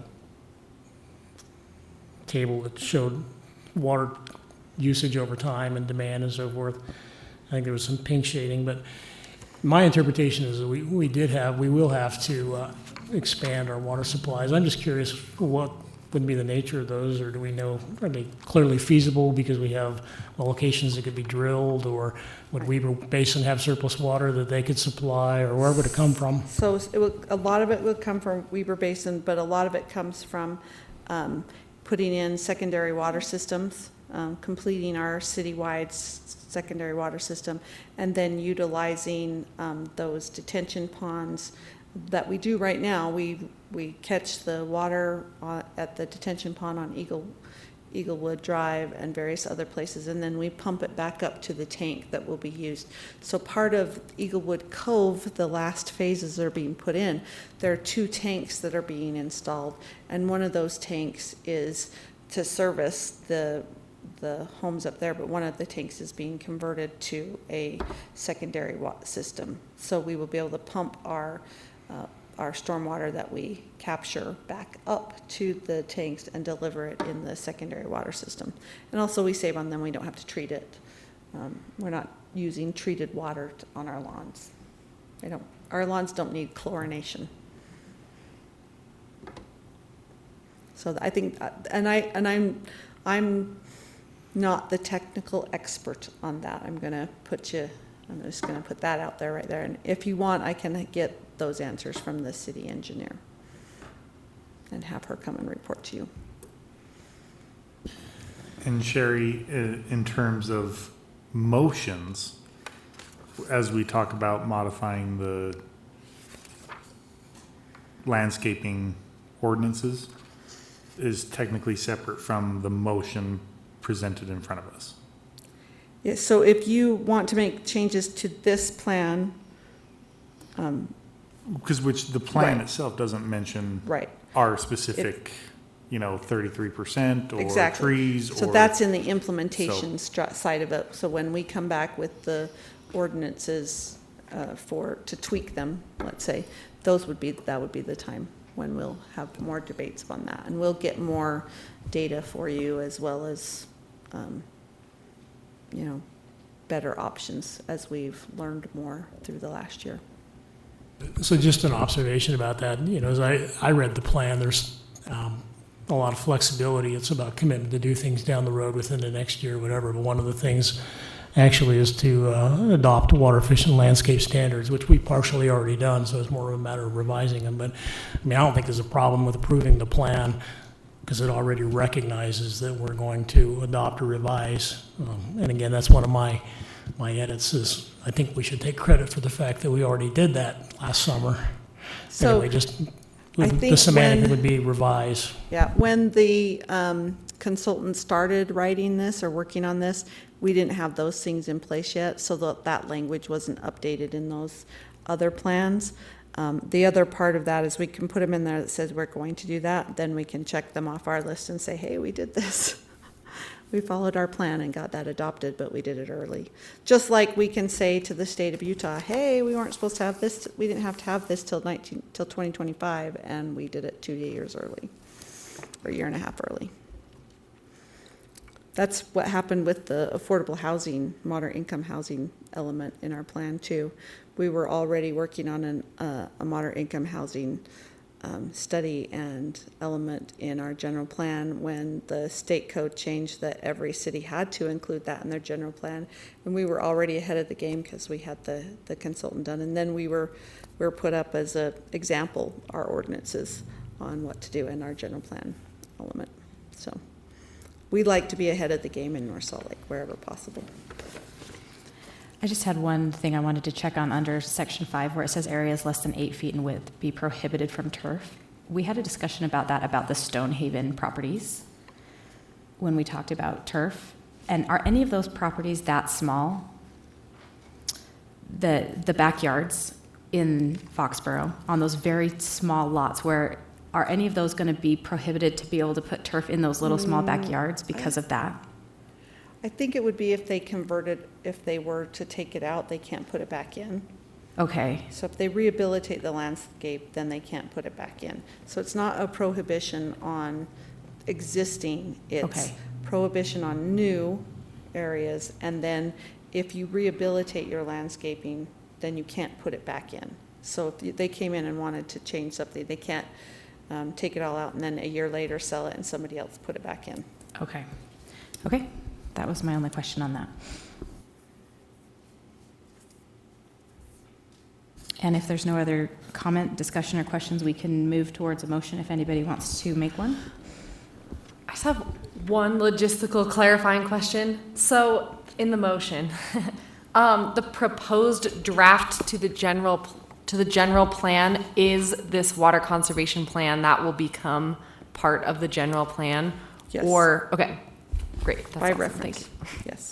Speaker 4: table that showed water usage over time and demand and so forth. I think there was some pink shading, but my interpretation is that we, we did have, we will have to uh, expand our water supplies. I'm just curious what would be the nature of those, or do we know, are they clearly feasible because we have locations that could be drilled, or would Weber Basin have surplus water that they could supply, or where would it come from?
Speaker 2: So it will, a lot of it will come from Weber Basin, but a lot of it comes from um, putting in secondary water systems, um, completing our citywide s- secondary water system, and then utilizing um, those detention ponds that we do right now. We we catch the water uh, at the detention pond on Eagle Eaglewood Drive and various other places, and then we pump it back up to the tank that will be used. So part of Eaglewood Cove, the last phases that are being put in, there are two tanks that are being installed, and one of those tanks is to service the the homes up there, but one of the tanks is being converted to a secondary wa- system. So we will be able to pump our uh, our stormwater that we capture back up to the tanks and deliver it in the secondary water system. And also we save on them, we don't have to treat it. Um, we're not using treated water t- on our lawns. They don't, our lawns don't need chlorination. So I think, uh, and I, and I'm, I'm not the technical expert on that. I'm gonna put you, I'm just gonna put that out there right there. And if you want, I can get those answers from the city engineer and have her come and report to you.
Speaker 7: And Sherry, i- in terms of motions, as we talk about modifying the landscaping ordinances, is technically separate from the motion presented in front of us.
Speaker 2: Yeah, so if you want to make changes to this plan, um,
Speaker 7: Because which the plan
Speaker 2: Right.
Speaker 7: itself doesn't mention
Speaker 2: right,
Speaker 7: our specific, you know, thirty-three percent or
Speaker 2: exactly.
Speaker 7: trees or.
Speaker 2: So that's in the implementation stru- side of it. So when we come back with the ordinances uh, for, to tweak them, let's say, those would be, that would be the time when we'll have more debates on that. And we'll get more data for you, as well as, um, you know, better options as we've learned more through the last year.
Speaker 4: So just an observation about that, you know, as I, I read the plan, there's um, a lot of flexibility. It's about committing to do things down the road within the next year, whatever. But one of the things actually is to uh, adopt water efficient landscape standards, which we've partially already done, so it's more of a matter of revising them. But I mean, I don't think there's a problem with approving the plan, because it already recognizes that we're going to adopt or revise. Um, and again, that's one of my my edits is I think we should take credit for the fact that we already did that last summer.
Speaker 2: So
Speaker 4: Anyway, just
Speaker 2: I
Speaker 4: the
Speaker 2: think
Speaker 4: semantic
Speaker 2: when-
Speaker 4: would be revise.
Speaker 2: Yeah, when the um, consultant started writing this or working on this, we didn't have those things in place yet, so that that language wasn't updated in those other plans. Um, the other part of that is we can put them in there that says we're going to do that, then we can check them off our list and say, hey, we did this. We followed our plan and got that adopted, but we did it early. Just like we can say to the state of Utah, hey, we weren't supposed to have this, we didn't have to have this till nineteen, till twenty twenty-five, and we did it two years early, or a year and a half early. that's what happened with the affordable housing, moderate income housing element in our plan too. We were already working on an, uh, a moderate income housing um, study and element in our general plan when the state code changed that every city had to include that in their general plan. And we were already ahead of the game because we had the, the consultant done. And then we were, we were put up as an example, our ordinances on what to do in our general plan element. So we like to be ahead of the game in North Salt Lake wherever possible.
Speaker 1: I just had one thing I wanted to check on under section five where it says areas less than eight feet in width be prohibited from turf. We had a discussion about that, about the Stonehaven properties when we talked about turf. And are any of those properties that small? The, the backyards in Foxborough on those very small lots, where are any of those going to be prohibited to be able to put turf in those little small backyards because of that?
Speaker 2: I think it would be if they converted, if they were to take it out, they can't put it back in.
Speaker 1: Okay.
Speaker 2: So if they rehabilitate the landscape, then they can't put it back in. So it's not a prohibition on existing, it's
Speaker 1: Okay.
Speaker 2: prohibition on new areas. And then if you rehabilitate your landscaping, then you can't put it back in. So if you- they came in and wanted to change something, they can't um, take it all out and then a year later sell it and somebody else put it back in.
Speaker 1: Okay. Okay. That was my only question on that. And if there's no other comment, discussion, or questions, we can move towards a motion if anybody wants to make one.
Speaker 6: I just have one logistical clarifying question. So in the motion, um, the proposed draft to the general to the general plan is this water conservation plan that will become part of the general plan?
Speaker 2: Yes.
Speaker 6: Or, okay, great. That's
Speaker 2: By
Speaker 6: awesome.
Speaker 2: reference,
Speaker 6: Thank you.
Speaker 2: yes.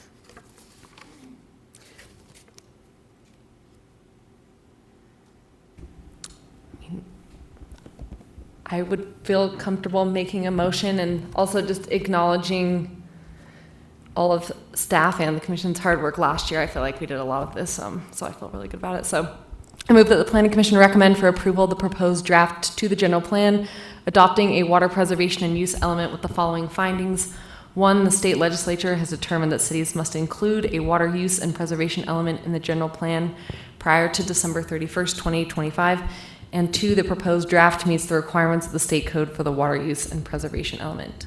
Speaker 6: I would feel comfortable making a motion and also just acknowledging all of staff and the commission's hard work last year. I feel like we did a lot of this, um, so I feel really good about it. So I move that the Planning Commission recommend for approval the proposed draft to the general plan, adopting a water preservation and use element with the following findings. One, the state legislature has determined that cities must include a water use and preservation element in the general plan prior to December thirty-first, twenty twenty-five. And two, the proposed draft meets the requirements of the state code for the water use and preservation element.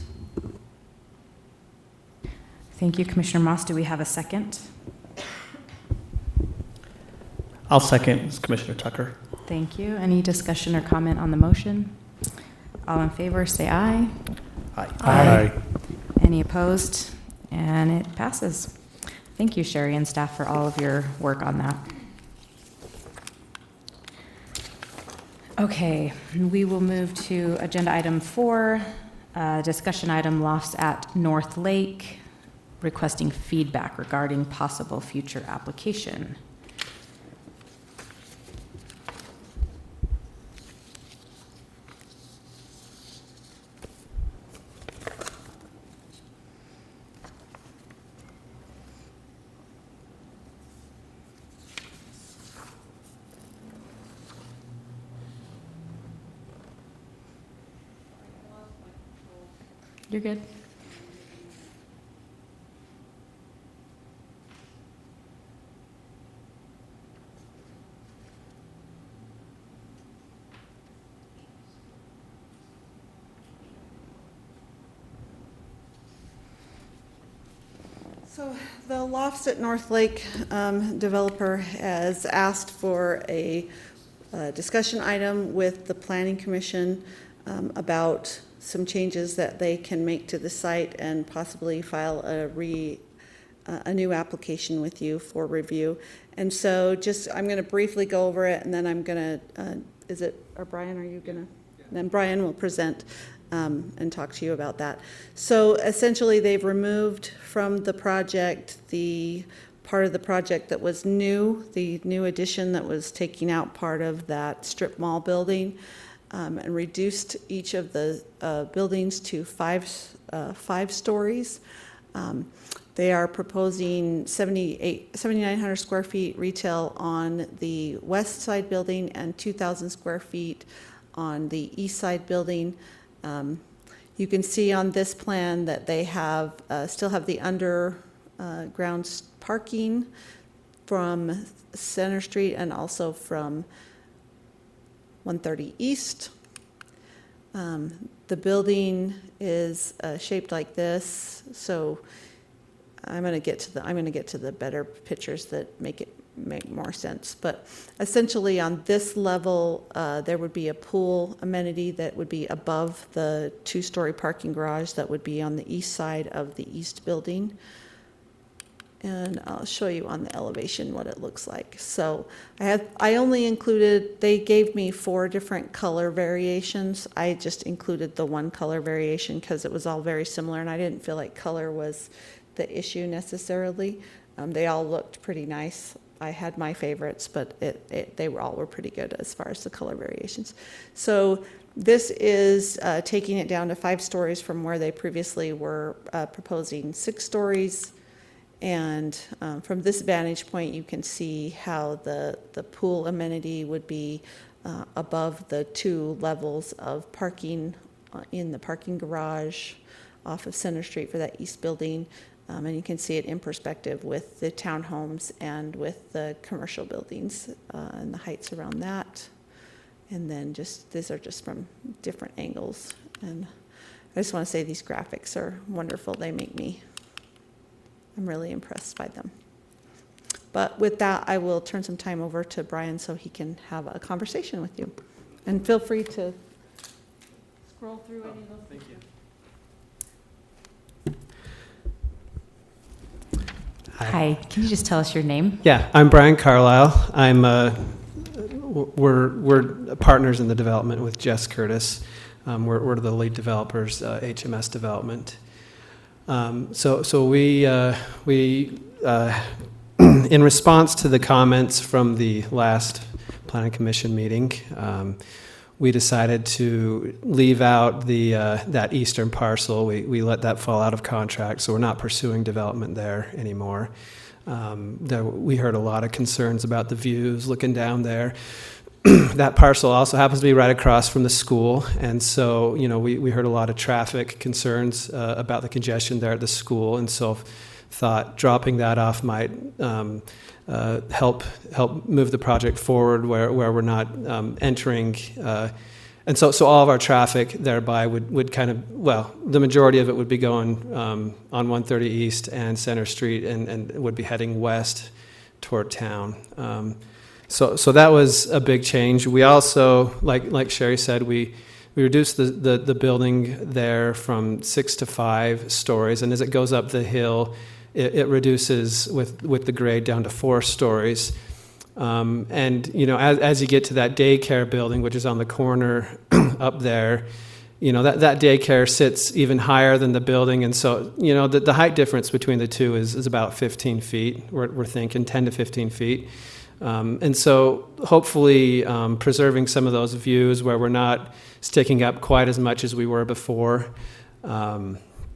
Speaker 1: Thank you, Commissioner Moss. Do we have a second?
Speaker 8: I'll second Commissioner Tucker.
Speaker 1: Thank you. Any discussion or comment on the motion? All in favor, say aye.
Speaker 8: Aye.
Speaker 7: Aye.
Speaker 1: Any opposed? And it passes. Thank you, Sherry and staff, for all of your work on that. Okay, we will move to agenda item four, uh, discussion item lofts at North Lake, requesting feedback regarding possible future application. You're good.
Speaker 2: So the Lofts at North Lake um, developer has asked for a uh, discussion item with the Planning Commission um, about some changes that they can make to the site and possibly file a re uh, a new application with you for review. And so just I'm going to briefly go over it, and then I'm going to uh, is it or Brian? Are you going to? Yeah. Then Brian will present um, and talk to you about that. So essentially, they've removed from the project the part of the project that was new, the new addition that was taking out part of that strip mall building. Um, and reduced each of the uh, buildings to five uh, five stories. Um, they are proposing seventy-eight, seventy-nine hundred square feet retail on the west side building and two thousand square feet on the east side building. Um, You can see on this plan that they have, uh, still have the underground uh, parking from Center Street and also from one thirty East. Um, the building is uh, shaped like this, so I'm going to get to the I'm going to get to the better pictures that make it make more sense. But essentially, on this level, uh, there would be a pool amenity that would be above the two-story parking garage that would be on the east side of the east building. And I'll show you on the elevation what it looks like. So I had I only included, they gave me four different color variations. I just included the one color variation because it was all very similar, and I didn't feel like color was the issue necessarily. Um, they all looked pretty nice. I had my favorites, but it, it, they were all were pretty good as far as the color variations. So this is uh, taking it down to five stories from where they previously were uh, proposing six stories. And um, from this vantage point, you can see how the, the pool amenity would be uh, above the two levels of parking uh, in the parking garage off of Center Street for that east building. Um, and you can see it in perspective with the townhomes and with the commercial buildings uh, and the heights around that. And then just, these are just from different angles. And I just want to say these graphics are wonderful. They make me, I'm really impressed by them. But with that, I will turn some time over to Brian so he can have a conversation with you. And feel free to scroll through any of those.
Speaker 9: Thank you.
Speaker 1: Hi, can you just tell us your name?
Speaker 9: Yeah, I'm Brian Carlisle. I'm uh, we're we're partners in the development with Jess Curtis. Um, we're we're the lead developers, uh, H M S Development. Um, so so we uh, we uh, in response to the comments from the last Planning Commission meeting, um, we decided to leave out the uh, that eastern parcel. We we let that fall out of contract, so we're not pursuing development there anymore. Um, there, we heard a lot of concerns about the views looking down there. That parcel also happens to be right across from the school, and so you know we, we heard a lot of traffic concerns uh, about the congestion there at the school, and so thought dropping that off might um, uh, help help move the project forward where, where we're not um, entering. Uh, and so, so all of our traffic thereby would, would kind of, well, the majority of it would be going um, on one thirty East and Center Street and, and would be heading west toward town. Um, so so that was a big change. We also, like like Sherry said, we we reduced the, the, the building there from six to five stories, and as it goes up the hill, it, it reduces with, with the grade down to four stories. Um, and, you know, as, as you get to that daycare building, which is on the corner up there, you know, that, that daycare sits even higher than the building. And so, you know, the, the height difference between the two is, is about fifteen feet. We're, we're thinking ten to fifteen feet. Um, and so hopefully um, preserving some of those views where we're not sticking up quite as much as we were before. Um,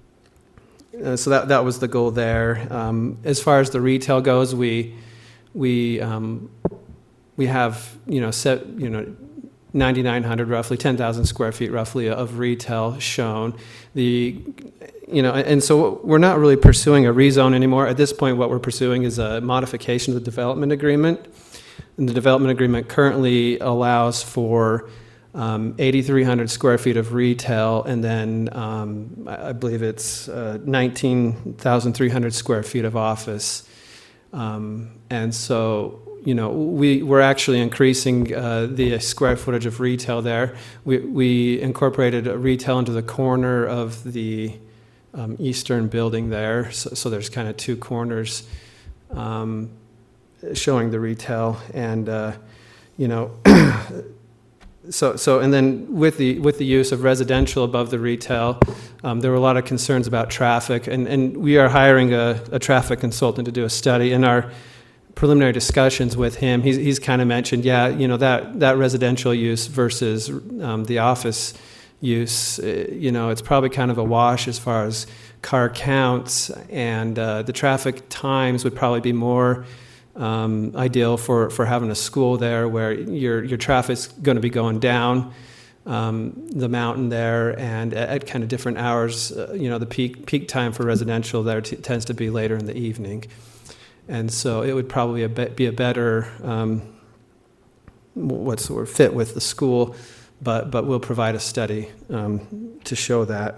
Speaker 9: uh, so that, that was the goal there. Um, as far as the retail goes, we... We um, we have you know set you know ninety-nine hundred roughly ten thousand square feet roughly of retail shown. The you know and so we're not really pursuing a rezone anymore. At this point, what we're pursuing is a modification of the development agreement. And the development agreement currently allows for um, eighty-three hundred square feet of retail, and then um, I believe it's uh, nineteen thousand three hundred square feet of office. Um, and so, you know, we, we're actually increasing uh, the square footage of retail there. We, we incorporated a retail into the corner of the um, eastern building there. So, so there's kind of two corners um, showing the retail. And, uh, you know, so, so and then with the, with the use of residential above the retail, Um, there were a lot of concerns about traffic, and, and we are hiring a, a traffic consultant to do a study. In our preliminary discussions with him, he's, he's kind of mentioned, yeah, you know, that, that residential use versus um, the office use, uh, you know, it's probably kind of a wash as far as car counts, and uh, the traffic times would probably be more um, ideal for, for having a school there where your, your traffic's going to be going down. um, the mountain there, and at, at kind of different hours. Uh, you know, the peak peak time for residential there t- tends to be later in the evening, and so it would probably a be, be a better um, what's the word fit with the school, but but we'll provide a study um, to show that.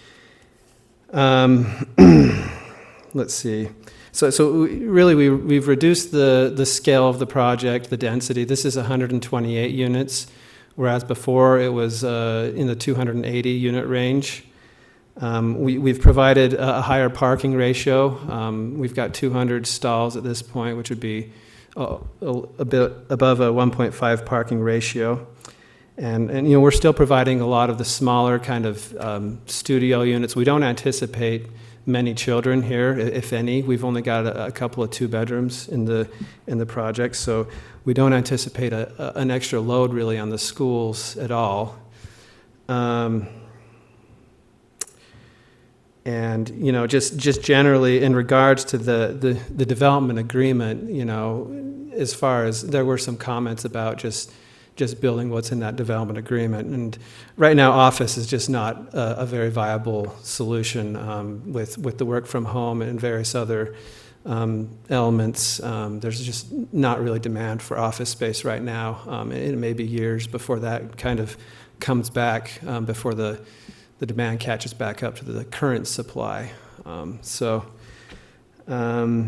Speaker 9: Um, let's see. So, so we, really, we, we've reduced the, the scale of the project, the density. This is one hundred twenty-eight units, whereas before it was uh, in the two hundred eighty unit range. Um, we, we've provided a, a higher parking ratio. Um, we've got two hundred stalls at this point, which would be a, a, a bit above a one point five parking ratio. And, and, you know, we're still providing a lot of the smaller kind of um, studio units. We don't anticipate many children here, if any. We've only got a, a couple of two bedrooms in the in the project, so we don't anticipate a, a, an extra load really on the schools at all. Um, and you know, just just generally in regards to the, the the development agreement, you know, as far as there were some comments about just. just building what's in that development agreement. And right now, office is just not a, a very viable solution um, with, with the work from home and various other um, elements. Um, there's just not really demand for office space right now. Um, it may be years before that kind of comes back, um, before the, the demand catches back up to the current supply. Um, so, um,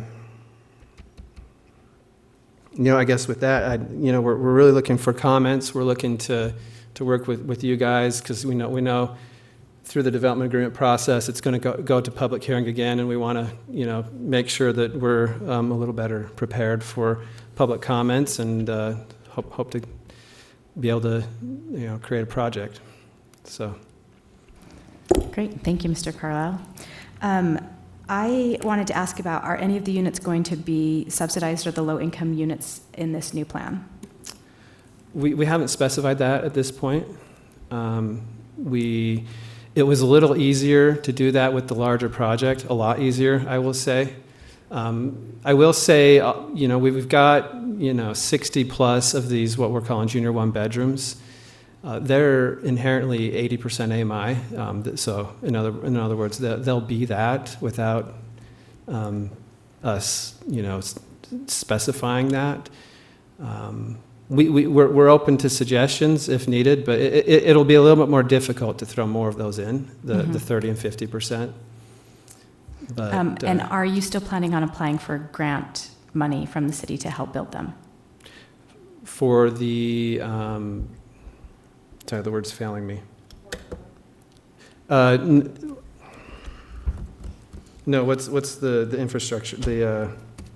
Speaker 9: You know, I guess with that, I, you know, we're we're really looking for comments. We're looking to to work with, with you guys because we know we know through the development agreement process, it's going to go go to public hearing again, and we want to you know make sure that we're um, a little better prepared for public comments and uh, hope hope to be able to you know create a project. So
Speaker 1: Great, thank you, Mister Carlisle. Um, I wanted to ask about, are any of the units going to be subsidized or the low-income units in this new plan?
Speaker 9: we, we haven't specified that at this point. Um, we, it was a little easier to do that with the larger project, a lot easier, I will say. Um, I will say, uh, you know, we've got, you know, sixty plus of these, what we're calling junior one bedrooms. Uh, they're inherently eighty percent A M I, um, so in other in other words, they'll be that without um, us, you know, specifying that. Um, we we we're, we're open to suggestions if needed, but it, it, it'll be a little bit more difficult to throw more of those in, the mm-hmm. the thirty and fifty percent. But
Speaker 1: um, and
Speaker 9: uh,
Speaker 1: are you still planning on applying for grant money from the city to help build them?
Speaker 9: For the um, Sorry, the word's failing me. Uh, n- no, what's what's the, the infrastructure? The uh,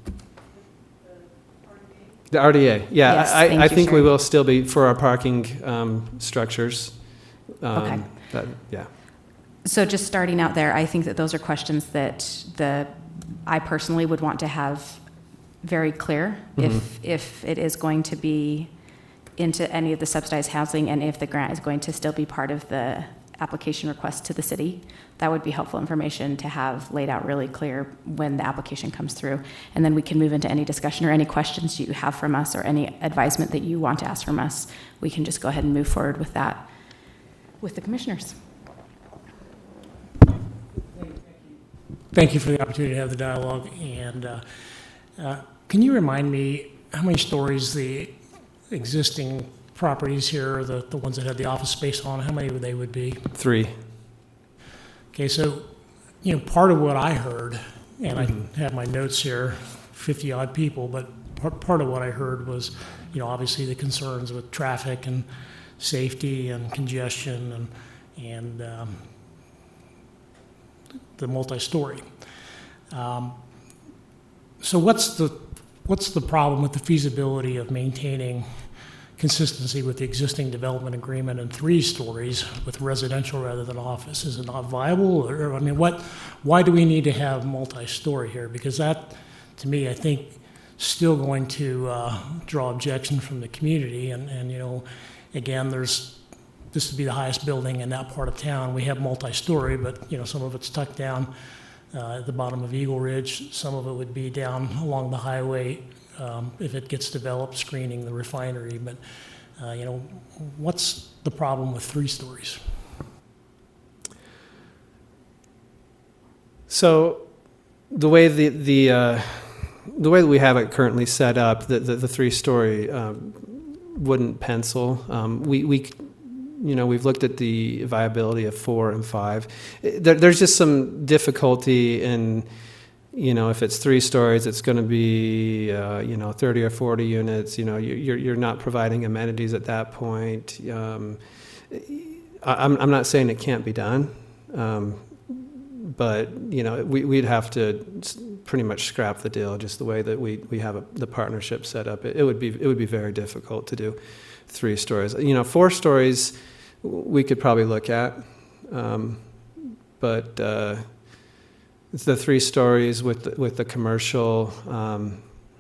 Speaker 9: the R D A. Yeah,
Speaker 1: Yes,
Speaker 9: I,
Speaker 1: thank
Speaker 9: I
Speaker 1: you,
Speaker 9: think we
Speaker 1: Sherry.
Speaker 9: will still be for our parking um, structures. Um,
Speaker 1: Okay.
Speaker 9: That, yeah.
Speaker 1: So just starting out there, I think that those are questions that the I personally would want to have very clear
Speaker 9: Mm-hmm.
Speaker 1: if if it is going to be into any of the subsidized housing and if the grant is going to still be part of the application request to the city. That would be helpful information to have laid out really clear when the application comes through. And then we can move into any discussion or any questions you have from us or any advisement that you want to ask from us. We can just go ahead and move forward with that with the commissioners.
Speaker 4: Thank you for the opportunity to have the dialogue. And uh, uh, can you remind me how many stories the existing properties here, the, the ones that had the office space on, how many would they would be?
Speaker 9: Three.
Speaker 4: Okay, so, you know, part of what I heard, and I have my notes here, fifty odd people, but part, part of what I heard was, you know, obviously the concerns with traffic and safety and congestion and, and um, the multi-story. Um, so what's the what's the problem with the feasibility of maintaining consistency with the existing development agreement in three stories with residential rather than office? Is it not viable? Or, I mean, what? Why do we need to have multi-story here? Because that, to me, I think, still going to uh, draw objection from the community. And, and you know, again, there's this would be the highest building in that part of town. We have multi-story, but you know, some of it's tucked down uh, at the bottom of Eagle Ridge. Some of it would be down along the highway um, if it gets developed, screening the refinery. But Uh, you know, what's the problem with three stories?
Speaker 9: So the way the the uh, the way that we have it currently set up, the the, the three story um, wouldn't pencil. Um, we we you know we've looked at the viability of four and five. There, there's just some difficulty in, you know, if it's three stories, it's going to be uh, you know thirty or forty units. You know, you're you're not providing amenities at that point. Um, I, I'm I'm not saying it can't be done. Um, But, you know, we, we'd have to pretty much scrap the deal, just the way that we, we have a, the partnership set up. It, it would be it would be very difficult to do three stories. You know, four stories we could probably look at, um, but uh, the three stories with the, with the commercial, um,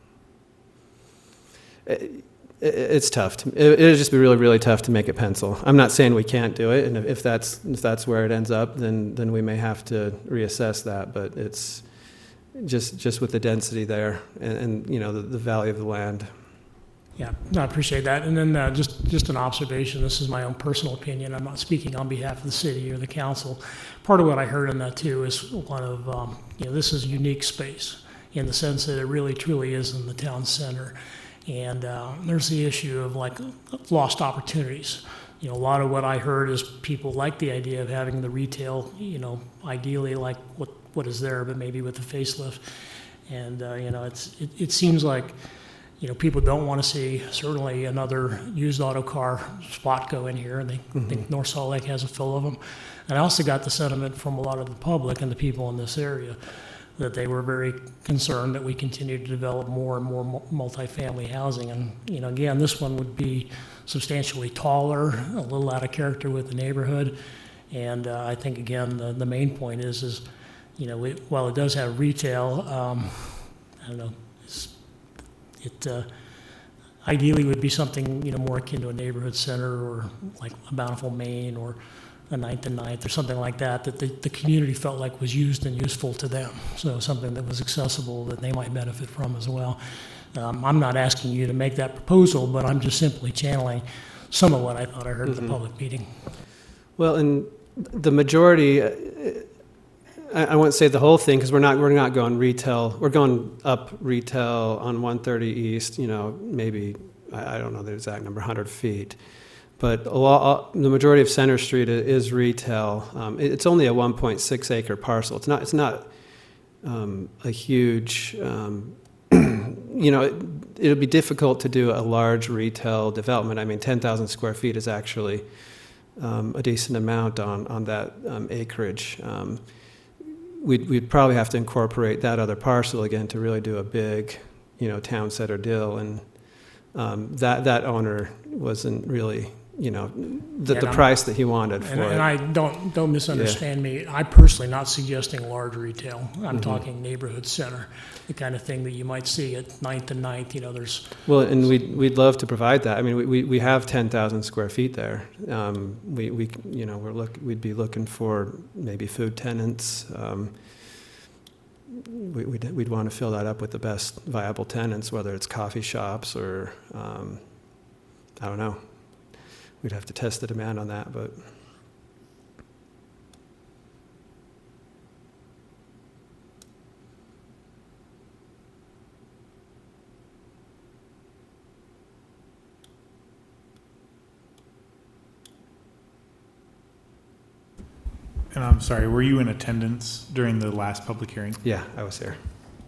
Speaker 9: it, it's tough. To, it would just be really, really tough to make it pencil. I'm not saying we can't do it, and if that's if that's where it ends up, then then we may have to reassess that. But it's just just with the density there, and, and you know the, the value of the land.
Speaker 4: Yeah, no, I appreciate that. And then uh, just just an observation. This is my own personal opinion. I'm not speaking on behalf of the city or the council. Part of what I heard in that too is one of um, you know this is unique space in the sense that it really truly is in the town center. And uh, there's the issue of like lost opportunities. You know, a lot of what I heard is people like the idea of having the retail, you know, ideally like what, what is there, but maybe with the facelift. And, uh, you know, it's it, it seems like, you know, people don't want to see certainly another used auto car spot go in here. And they mm-hmm. think North Salt Lake has a fill of them. And I also got the sentiment from a lot of the public and the people in this area that they were very concerned that we continue to develop more and more multifamily housing. And, you know, again, this one would be substantially taller, a little out of character with the neighborhood. And uh, I think, again, the, the main point is, is you know, it, while it does have retail, um, I don't know, it's, it uh, ideally would be something, you know, more akin to a neighborhood center or like a Bountiful, Maine, or a Ninth and Ninth or something like that, that the, the community felt like was used and useful to them. So something that was accessible that they might benefit from as well. Um, I'm not asking you to make that proposal, but I'm just simply channeling some of what I thought I heard mm-hmm. at the public meeting.
Speaker 9: Well, and the majority, I, I won't say the whole thing because we're not we're not going retail. We're going up retail on one thirty East. You know, maybe I, I don't know the exact number, one hundred feet. But a lot, the majority of Center Street is retail. Um, it's only a one point six acre parcel. It's not. It's not um, a huge. Um, you know, it, it'll be difficult to do a large retail development. I mean, ten thousand square feet is actually um, a decent amount on on that um, acreage. Um, we'd we'd probably have to incorporate that other parcel again to really do a big, you know, town center deal. And um, that that owner wasn't really. You know, the, the price that he wanted for
Speaker 4: and,
Speaker 9: it.
Speaker 4: And I don't don't misunderstand yeah. me. I personally not suggesting large retail. I'm mm-hmm. talking neighborhood center, the kind of thing that you might see at Ninth and Ninth. You know, there's
Speaker 9: well, and we'd we'd love to provide that. I mean, we we, we have ten thousand square feet there. Um, we we you know we're look we'd be looking for maybe food tenants. Um, we, we'd we'd want to fill that up with the best viable tenants, whether it's coffee shops or um, I don't know. We'd have to test the demand on that, but
Speaker 7: and I'm sorry, were you in attendance during the last public hearing?
Speaker 9: Yeah, I was here.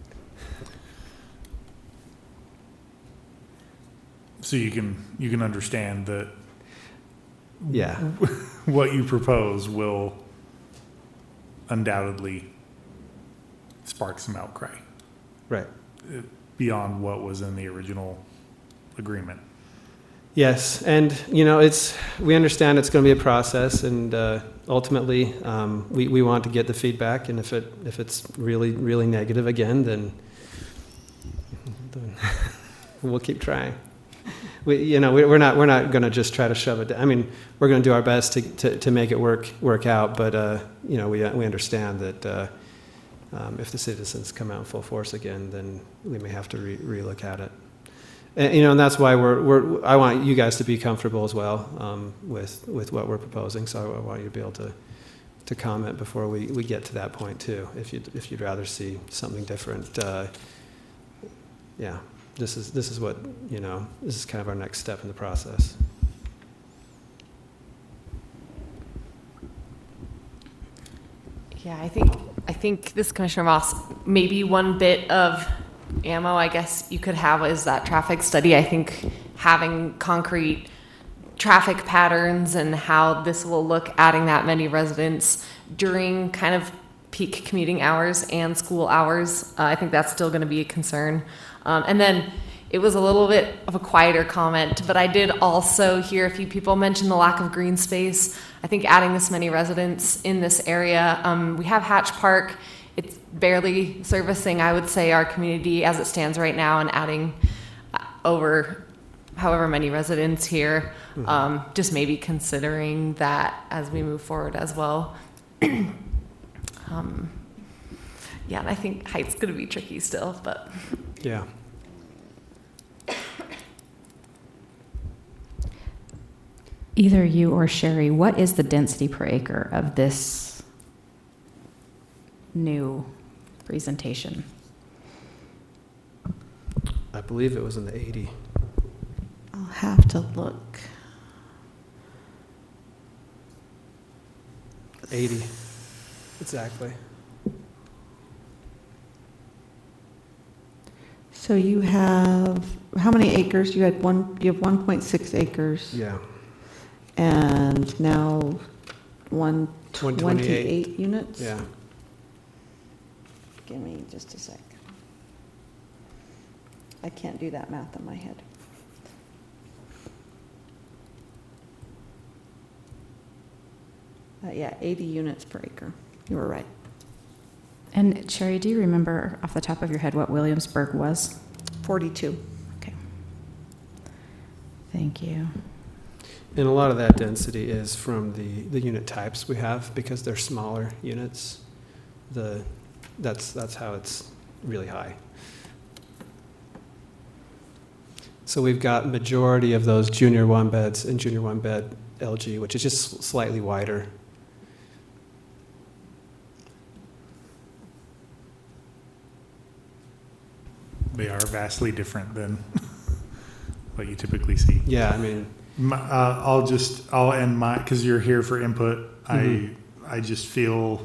Speaker 7: So you can you can understand that.
Speaker 9: Yeah.
Speaker 7: What you propose will undoubtedly spark some outcry.
Speaker 9: Right.
Speaker 7: Beyond what was in the original agreement.
Speaker 9: Yes, and you know, it's we understand it's going to be a process, and uh, ultimately, um, we we want to get the feedback, and if it if it's really really negative again, then, then we'll keep trying. We, you know, we, we're not we're not going to just try to shove it down. I mean, we're going to do our best to, to, to make it work work out. But uh, you know, we we understand that uh, um, if the citizens come out in full force again, then we may have to re relook at it. And, you know, and that's why we're, we're, I want you guys to be comfortable as well um, with, with what we're proposing. So I want you to be able to, to comment before we, we get to that point too, if you'd, if you'd rather see something different. Uh, yeah, this is, this is what, you know, this is kind of our next step in the process.
Speaker 6: Yeah, I think I think this Commissioner Moss, maybe one bit of ammo I guess you could have is that traffic study. I think having concrete traffic patterns and how this will look, adding that many residents during kind of peak commuting hours and school hours, uh, I think that's still going to be a concern. Um, and then it was a little bit of a quieter comment, but I did also hear a few people mention the lack of green space. I think adding this many residents in this area, um, we have Hatch Park. It's barely servicing, I would say, our community as it stands right now, and adding over however many residents here, mm-hmm. um, just maybe considering that as we move forward as well. um, yeah, and I think height's going to be tricky still, but
Speaker 9: yeah.
Speaker 1: Either you or Sherry, what is the density per acre of this new presentation?
Speaker 9: I believe it was in the eighty.
Speaker 2: I'll have to look.
Speaker 9: eighty, exactly.
Speaker 2: So you have, how many acres? You had one, you have one point six acres.
Speaker 9: Yeah.
Speaker 2: And now one
Speaker 9: one twenty-eight
Speaker 2: twenty-eight units?
Speaker 9: Yeah.
Speaker 2: Give me just a sec. I can't do that math in my head. Uh, yeah, eighty units per acre. You were right.
Speaker 1: And Sherry, do you remember off the top of your head what Williamsburg was?
Speaker 2: forty-two.
Speaker 1: Okay. Thank you.
Speaker 9: And a lot of that density is from the, the unit types we have, because they're smaller units. The, that's, that's how it's really high. So we've got majority of those junior one beds and junior one bed L G, which is just slightly wider.
Speaker 7: They are vastly different than what you typically see.
Speaker 9: Yeah, I mean,
Speaker 7: My, uh, I'll just I'll end my because you're here for input. Mm-hmm. I I just feel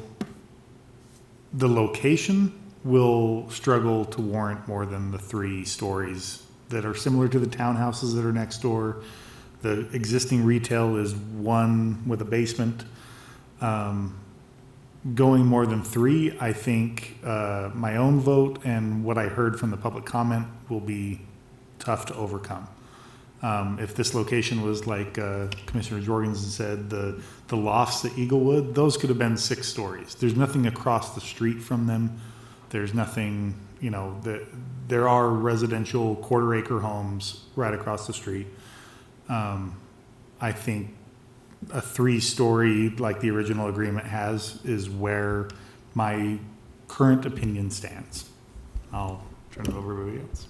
Speaker 7: the location will struggle to warrant more than the three stories that are similar to the townhouses that are next door. The existing retail is one with a basement. Um, going more than three, I think uh, my own vote and what I heard from the public comment will be tough to overcome. Um, if this location was like uh, Commissioner Jorgensen said, the, the lofts at Eaglewood, those could have been six stories. There's nothing across the street from them. There's nothing, you know, the, there are residential quarter acre homes right across the street. Um, I think a three story like the original agreement has is where my current opinion stands. I'll turn it over to everybody else.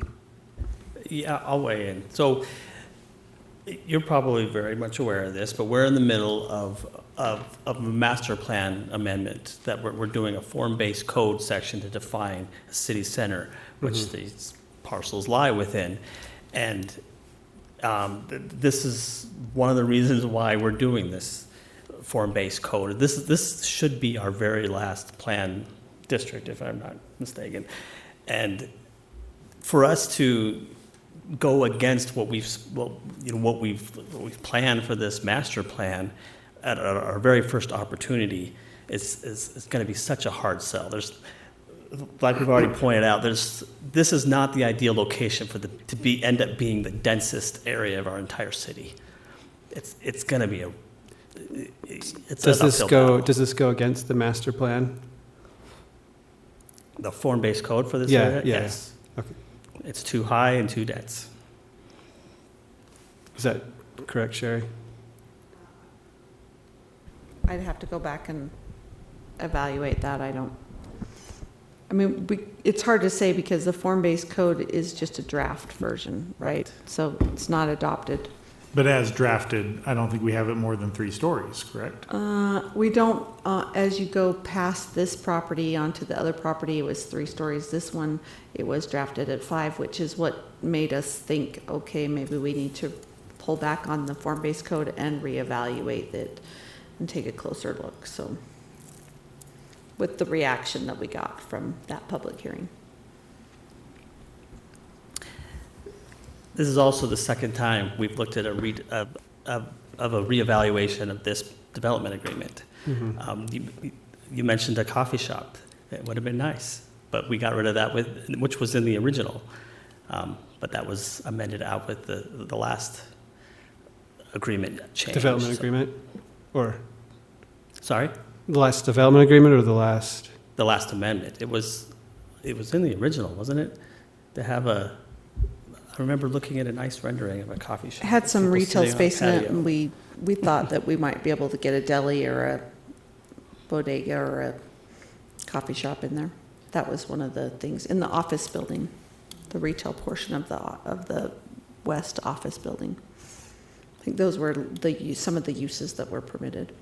Speaker 8: Yeah, I'll weigh in. So you're probably very much aware of this, but we're in the middle of, of, of a master plan amendment that we're, we're doing a form-based code section to define a city center, which mm-hmm. these parcels lie within. And um, th- this is one of the reasons why we're doing this form-based code. This, this should be our very last plan district, if I'm not mistaken. And for us to go against what we've well, you know, what we've what we've planned for this master plan at our, our very first opportunity is is, is going to be such a hard sell. There's, like we've already pointed out, there's this is not the ideal location for the to be end up being the densest area of our entire city. It's it's going to be a it's
Speaker 9: does
Speaker 8: an
Speaker 9: this
Speaker 8: uphill
Speaker 9: go
Speaker 8: battle.
Speaker 9: does this go against the master plan?
Speaker 8: The form-based code for this
Speaker 9: Yeah,
Speaker 8: area?
Speaker 9: yeah.
Speaker 8: Yes.
Speaker 9: Okay.
Speaker 8: It's too high and too dense.
Speaker 9: Is that correct, Sherry?
Speaker 2: I'd have to go back and evaluate that. I don't, I mean, we, it's hard to say because the form-based code is just a draft version, right? So it's not adopted.
Speaker 7: But as drafted, I don't think we have it more than three stories, correct?
Speaker 2: Uh, we don't, uh, as you go past this property onto the other property, it was three stories. This one, it was drafted at five, which is what made us think, okay, maybe we need to pull back on the form-based code and reevaluate it and take a closer look, so. With the reaction that we got from that public hearing.
Speaker 8: This is also the second time we've looked at a re, of, of, of a reevaluation of this development agreement.
Speaker 9: Mm-hmm.
Speaker 8: Um, you, you mentioned a coffee shop. It would have been nice, but we got rid of that with, which was in the original. Um, but that was amended out with the, the last agreement change.
Speaker 9: Development
Speaker 8: So-
Speaker 9: agreement, or
Speaker 8: Sorry?
Speaker 9: the last development agreement, or the last?
Speaker 8: The last amendment. It was, it was in the original, wasn't it? To have a, I remember looking at a nice rendering of a coffee shop.
Speaker 2: It had some
Speaker 8: People
Speaker 2: retail
Speaker 8: sitting on a
Speaker 2: space in it,
Speaker 8: patio.
Speaker 2: and we, we thought that we might be able to get a deli or a bodega or a coffee shop in there. That was one of the things, in the office building, the retail portion of the, of the west office building. I think those were the, use- some of the uses that were permitted.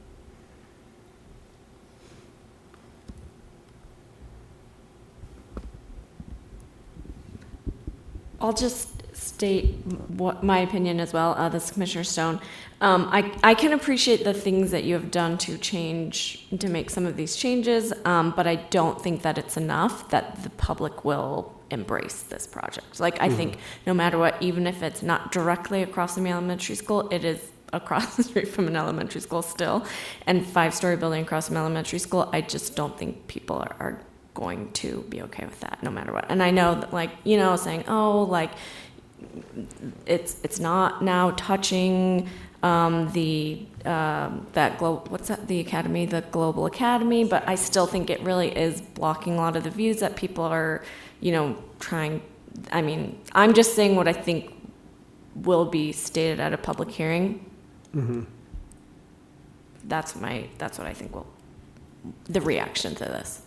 Speaker 10: I'll just state what my opinion as well. Uh, this is Commissioner Stone. Um, I, I can appreciate the things that you have done to change, to make some of these changes, um, but I don't think that it's enough that the public will embrace this project. Like, I think no matter what, even if it's not directly across from the elementary school, it is across the street from an elementary school still, and five-story building across from elementary school, I just don't think people are, are going to be okay with that no matter what. And I know that, like, you know, saying, oh, like, it's it's not now touching um, the um, that glo- what's that the academy the global academy, but I still think it really is blocking a lot of the views that people are, you know, trying. I mean, I'm just saying what I think will be stated at a public hearing.
Speaker 9: Mm-hmm.
Speaker 10: That's my that's what I think will the reaction to this.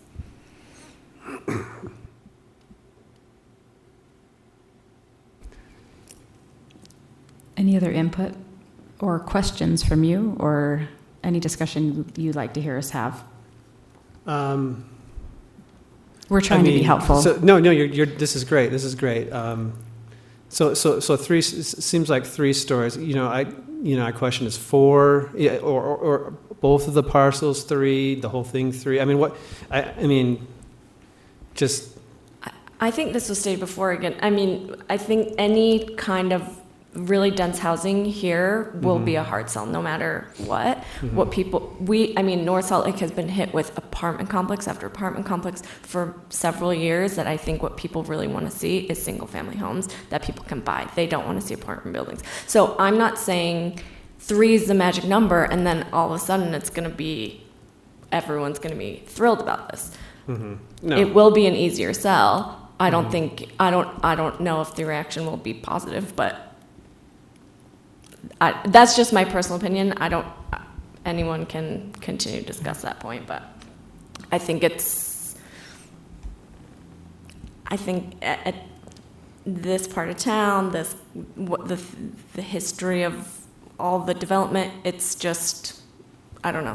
Speaker 1: Any other input or questions from you, or any discussion you'd like to hear us have?
Speaker 9: Um,
Speaker 1: We're trying
Speaker 9: I
Speaker 1: to be
Speaker 9: mean,
Speaker 1: helpful.
Speaker 9: So, no, no, you're, you're, this is great. This is great. Um, so, so, so three s- seems like three stories. You know, I, you know, I question is four, yeah, or, or, or both of the parcels three, the whole thing three. I mean, what? I, I mean, just
Speaker 10: I- I think this was stated before again. I mean, I think any kind of really dense housing here will be a hard sell no matter what. What people, we, I mean, North Salt Lake has been hit with apartment complex after apartment complex for several years that I think what people really want to see is single family homes that people can buy. They don't want to see apartment buildings. So I'm not saying three is the magic number and then all of a sudden it's going to be, everyone's going to be thrilled about this.
Speaker 9: no.
Speaker 10: It will be an easier sell. I don't think, I don't, I don't know if the reaction will be positive, but I, that's just my personal opinion. I don't, anyone can continue to discuss that point, but I think it's, I think at, at this part of town, this, what the, the history of all the development, it's just, I don't know.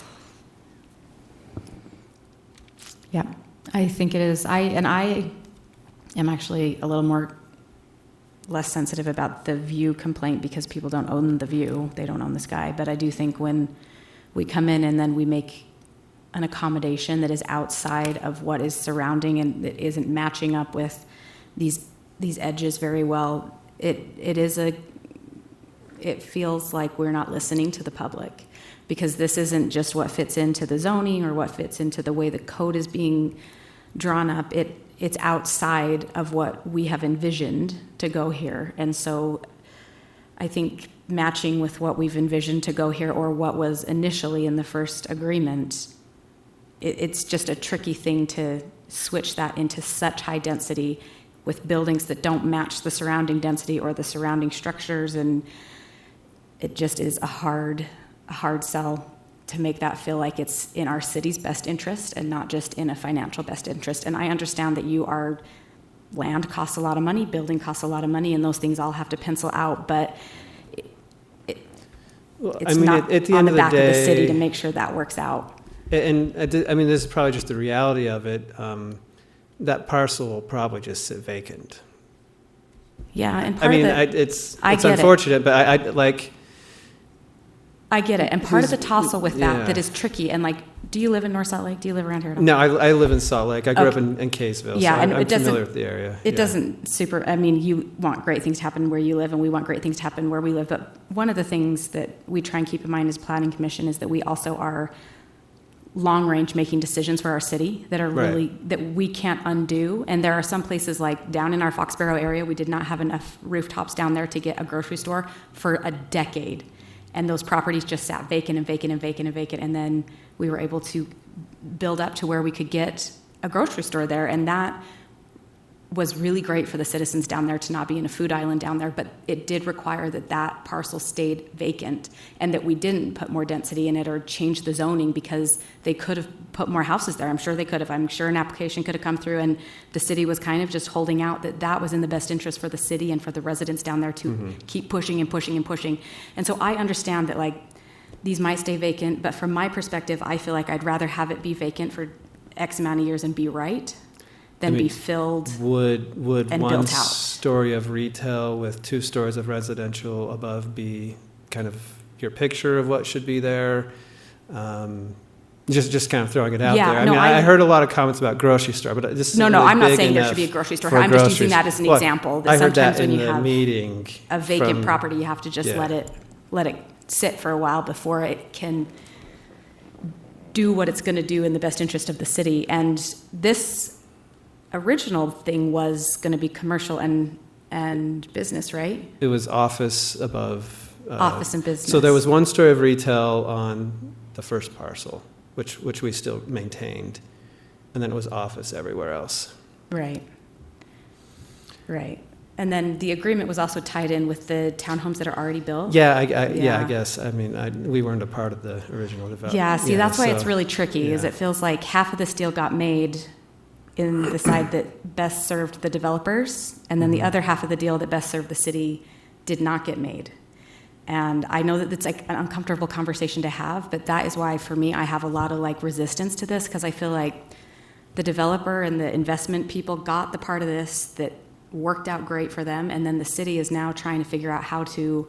Speaker 1: Yeah, I think it is. I and I am actually a little more less sensitive about the view complaint because people don't own the view, they don't own the sky. But I do think when we come in and then we make an accommodation that is outside of what is surrounding and that isn't matching up with these these edges very well, it it is a it feels like we're not listening to the public, because this isn't just what fits into the zoning or what fits into the way the code is being drawn up. It it's outside of what we have envisioned to go here. And so I think matching with what we've envisioned to go here or what was initially in the first agreement, it, it's just a tricky thing to switch that into such high density with buildings that don't match the surrounding density or the surrounding structures. And it just is a hard, a hard sell to make that feel like it's in our city's best interest and not just in a financial best interest. And I understand that you are, land costs a lot of money, building costs a lot of money, and those things all have to pencil out, but it, it,
Speaker 9: Well,
Speaker 1: it's
Speaker 9: I mean,
Speaker 1: not
Speaker 9: at, at the
Speaker 1: on
Speaker 9: end
Speaker 1: the
Speaker 9: of the
Speaker 1: back of the city
Speaker 9: day,
Speaker 1: to make sure that works out.
Speaker 9: and I did- I mean, this is probably just the reality of it. Um, that parcel will probably just sit vacant.
Speaker 1: Yeah, and
Speaker 9: I
Speaker 1: part
Speaker 9: mean,
Speaker 1: of the,
Speaker 9: I, it's
Speaker 1: I
Speaker 9: it's
Speaker 1: get it.
Speaker 9: unfortunate, but I, I like.
Speaker 1: I get it. And part of the
Speaker 9: Who's-
Speaker 1: tussle with that
Speaker 9: yeah.
Speaker 1: that is tricky, and like, do you live in North Salt Lake? Do you live around here at all?
Speaker 9: No, I, I live in Salt Lake. I grew up
Speaker 1: Okay.
Speaker 9: in, in Kaysville,
Speaker 1: Yeah,
Speaker 9: so
Speaker 1: and
Speaker 9: I'm,
Speaker 1: it
Speaker 9: I'm
Speaker 1: doesn't-
Speaker 9: familiar with the area.
Speaker 1: It
Speaker 9: yeah.
Speaker 1: doesn't super, I mean, you want great things to happen where you live, and we want great things to happen where we live. But one of the things that we try and keep in mind as Planning Commission is that we also are long range making decisions for our city that are
Speaker 9: Right.
Speaker 1: really, that we can't undo. And there are some places like down in our Foxborough area, we did not have enough rooftops down there to get a grocery store for a decade. And those properties just sat vacant and vacant and vacant and vacant. And then we were able to build up to where we could get a grocery store there. And that was really great for the citizens down there to not be in a food island down there, but it did require that that parcel stayed vacant and that we didn't put more density in it or change the zoning, because they could have put more houses there. I'm sure they could have. I'm sure an application could have come through, and the city was kind of just holding out that that was in the best interest for the city and for the residents down there to
Speaker 9: Mm-hmm.
Speaker 1: keep pushing and pushing and pushing. And so I understand that, like, these might stay vacant, but from my perspective, I feel like I'd rather have it be vacant for X amount of years and be right than
Speaker 9: I mean,
Speaker 1: be filled.
Speaker 9: Would would
Speaker 1: and
Speaker 9: one
Speaker 1: built out.
Speaker 9: story of retail with two stories of residential above be kind of your picture of what should be there? Um, just just kind of throwing it out
Speaker 1: Yeah,
Speaker 9: there. I
Speaker 1: no,
Speaker 9: mean, I,
Speaker 1: I-
Speaker 9: I heard a lot of comments about grocery store, but this isn't
Speaker 1: No, no,
Speaker 9: really
Speaker 1: I'm not
Speaker 9: big
Speaker 1: saying there should
Speaker 9: enough
Speaker 1: be a grocery store.
Speaker 9: for
Speaker 1: I'm just
Speaker 9: groceries.
Speaker 1: using that as an
Speaker 9: Well,
Speaker 1: example, that
Speaker 9: I heard
Speaker 1: sometimes
Speaker 9: that
Speaker 1: when
Speaker 9: in
Speaker 1: you
Speaker 9: the
Speaker 1: have
Speaker 9: meeting.
Speaker 1: A vacant
Speaker 9: from-
Speaker 1: property, you have to just
Speaker 9: yeah.
Speaker 1: let it let it sit for a while before it can do what it's going to do in the best interest of the city. And this original thing was going to be commercial and and business, right?
Speaker 9: It was office above. Uh,
Speaker 1: Office and business.
Speaker 9: So there was one story of retail on the first parcel, which which we still maintained, and then it was office everywhere else.
Speaker 1: Right. Right. And then the agreement was also tied in with the townhomes that are already built.
Speaker 9: Yeah, I, I, yeah.
Speaker 1: Yeah.
Speaker 9: I guess. I mean, I, we weren't a part of the original development.
Speaker 1: Yeah, see, that's why it's
Speaker 9: so-
Speaker 1: really tricky, is
Speaker 9: yeah.
Speaker 1: it feels like half of this deal got made in the side that best served the developers, and then the
Speaker 9: Mm-hmm.
Speaker 1: other half of the deal that best served the city did not get made. And I know that it's like an uncomfortable conversation to have, but that is why, for me, I have a lot of like resistance to this, because I feel like the developer and the investment people got the part of this that worked out great for them, and then the city is now trying to figure out how to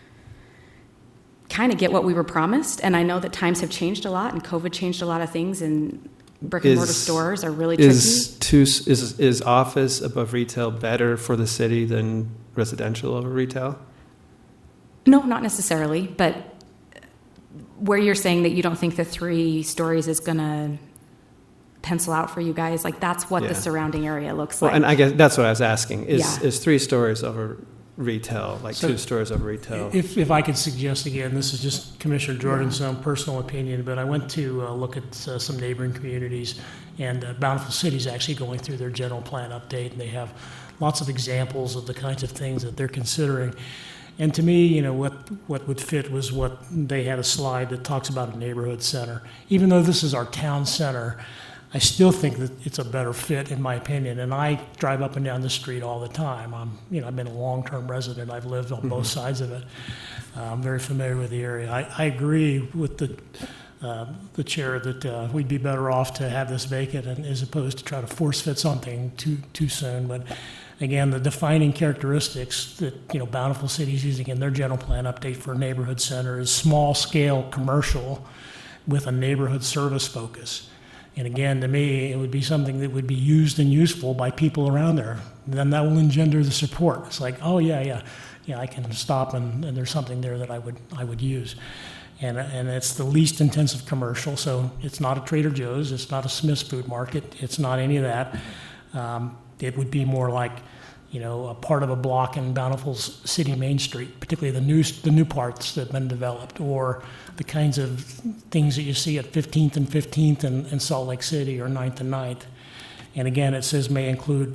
Speaker 1: kind of get what we were promised. And I know that times have changed a lot, and COVID changed a lot of things, and brick and mortar
Speaker 9: Is-
Speaker 1: stores are really tricky.
Speaker 9: Is two is is office above retail better for the city than residential over retail?
Speaker 1: No, not necessarily, but where you're saying that you don't think the three stories is going to pencil out for you guys, like that's what
Speaker 9: Yeah.
Speaker 1: the surrounding area looks
Speaker 9: Well,
Speaker 1: like.
Speaker 9: and I guess that's what I was asking. Is
Speaker 1: Yeah.
Speaker 9: is three stories over retail, like
Speaker 4: So-
Speaker 9: two stories over retail?
Speaker 4: If, if I could suggest again, this is just Commissioner Jordan's own personal opinion, but I went to uh, look at uh, some neighboring communities, and uh, Bountiful City's actually going through their general plan update, and they have lots of examples of the kinds of things that they're considering. And to me, you know, what, what would fit was what they had a slide that talks about a neighborhood center. Even though this is our town center, I still think that it's a better fit, in my opinion. And I drive up and down the street all the time. I'm, you know, I've been a long-term resident. I've lived on both sides of it. Uh, I'm very familiar with the area. I, I agree with the uh, the chair that uh, we'd be better off to have this vacant, and, as opposed to try to force fit something too too soon. But again, the defining characteristics that, you know, Bountiful City's using in their general plan update for a neighborhood center is small-scale commercial with a neighborhood service focus. And again, to me, it would be something that would be used and useful by people around there. Then that will engender the support. It's like, oh yeah, yeah, yeah, I can stop and, and there's something there that I would I would use. And and it's the least intensive commercial, so it's not a Trader Joe's, it's not a Smith's Food Market, it's not any of that. Um, it would be more like, you know, a part of a block in Bountiful's City Main Street, particularly the new the new parts that have been developed, or the kinds of things that you see at fifteenth and fifteenth in, in Salt Lake City, or ninth and ninth. And again, it says may include,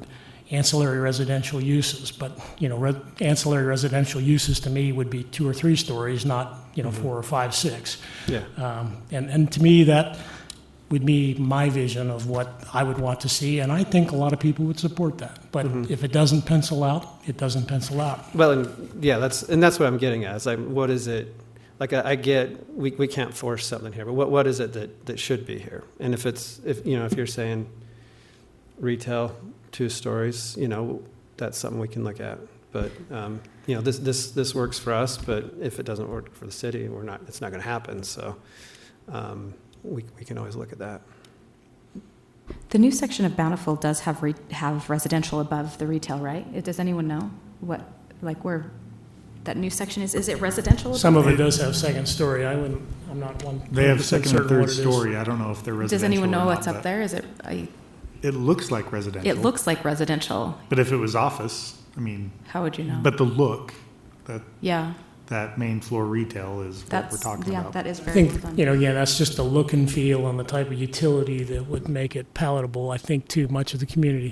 Speaker 4: ancillary residential uses. But, you know, re- ancillary residential uses to me would be two or three stories, not, you know, four or five, six.
Speaker 9: Yeah.
Speaker 4: Um, and, and to me, that would be my vision of what I would want to see, and I think a lot of people would support that. But if it doesn't pencil out, it doesn't pencil out.
Speaker 9: Well, and yeah, that's and that's what I'm getting at. Is like, what is it? Like, I, I get we, we can't force something here, but what what is it that, that should be here? And if it's if you know if you're saying retail two stories, you know, that's something we can look at. But um, you know, this this this works for us. But if it doesn't work for the city, we're not. It's not going to happen. So. Um, We, we can always look at that.
Speaker 1: The new section of Bountiful does have re- have residential above the retail, right? It, does anyone know what, like where that new section is? Is it residential?
Speaker 4: Some
Speaker 1: above?
Speaker 4: of it does have second story. I wouldn't, I'm not one.
Speaker 7: They have
Speaker 4: percent
Speaker 7: second and
Speaker 4: certain what
Speaker 7: third
Speaker 4: it is.
Speaker 7: story. I don't know if they're residential.
Speaker 1: Does anyone know
Speaker 7: or
Speaker 1: what's
Speaker 7: not,
Speaker 1: up
Speaker 7: but
Speaker 1: there? Is it? I,
Speaker 7: It looks like residential.
Speaker 1: it looks like residential.
Speaker 7: But if it was office, I mean,
Speaker 1: How would you know?
Speaker 7: but the look, that
Speaker 1: yeah,
Speaker 7: that main floor retail is what
Speaker 1: that's
Speaker 7: we're talking
Speaker 1: yeah,
Speaker 7: about.
Speaker 1: that is
Speaker 4: I
Speaker 1: very well
Speaker 4: think,
Speaker 1: done.
Speaker 4: you know, again, that's just the look and feel and the type of utility that would make it palatable, I think, to much of the community.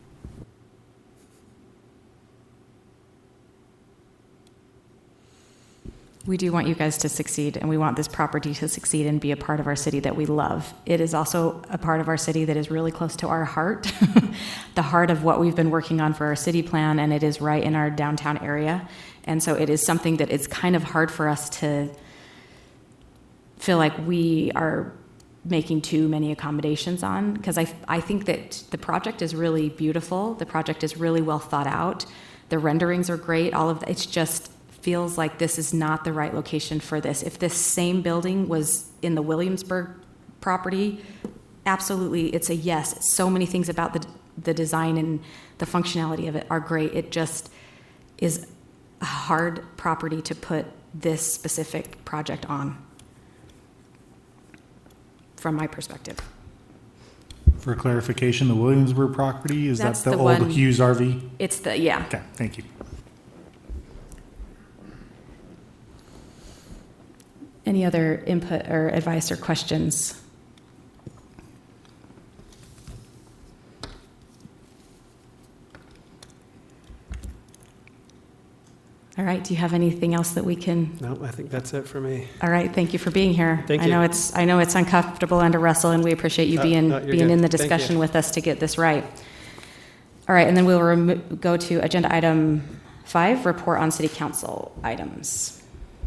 Speaker 1: We do want you guys to succeed, and we want this property to succeed and be a part of our city that we love. It is also a part of our city that is really close to our heart, the heart of what we've been working on for our city plan, and it is right in our downtown area. And so it is something that it's kind of hard for us to feel like we are making too many accommodations on, because I, I think that the project is really beautiful. The project is really well thought out. The renderings are great. All of that. It's just feels like this is not the right location for this. If this same building was in the Williamsburg property, absolutely, it's a yes. So many things about the the design and the functionality of it are great. It just is a hard property to put this specific project on, from my perspective.
Speaker 7: For clarification, the Williamsburg property, is
Speaker 1: That's
Speaker 7: that the,
Speaker 1: the
Speaker 7: old
Speaker 1: one-
Speaker 7: Hughes R V?
Speaker 1: It's the, yeah.
Speaker 7: Okay, thank you.
Speaker 1: Any other input or advice or questions? All right, do you have anything else that we can?
Speaker 9: No, I think that's it for me.
Speaker 1: All right, thank you for being here.
Speaker 9: Thank
Speaker 1: I know
Speaker 9: you.
Speaker 1: it's I know it's uncomfortable and to wrestle, and we appreciate you
Speaker 9: Uh,
Speaker 1: being
Speaker 9: no, you're
Speaker 1: being
Speaker 9: good.
Speaker 1: in the
Speaker 9: Thank you.
Speaker 1: discussion with us to get this right. All right, and then we'll remo- go to agenda item five, report on city council items.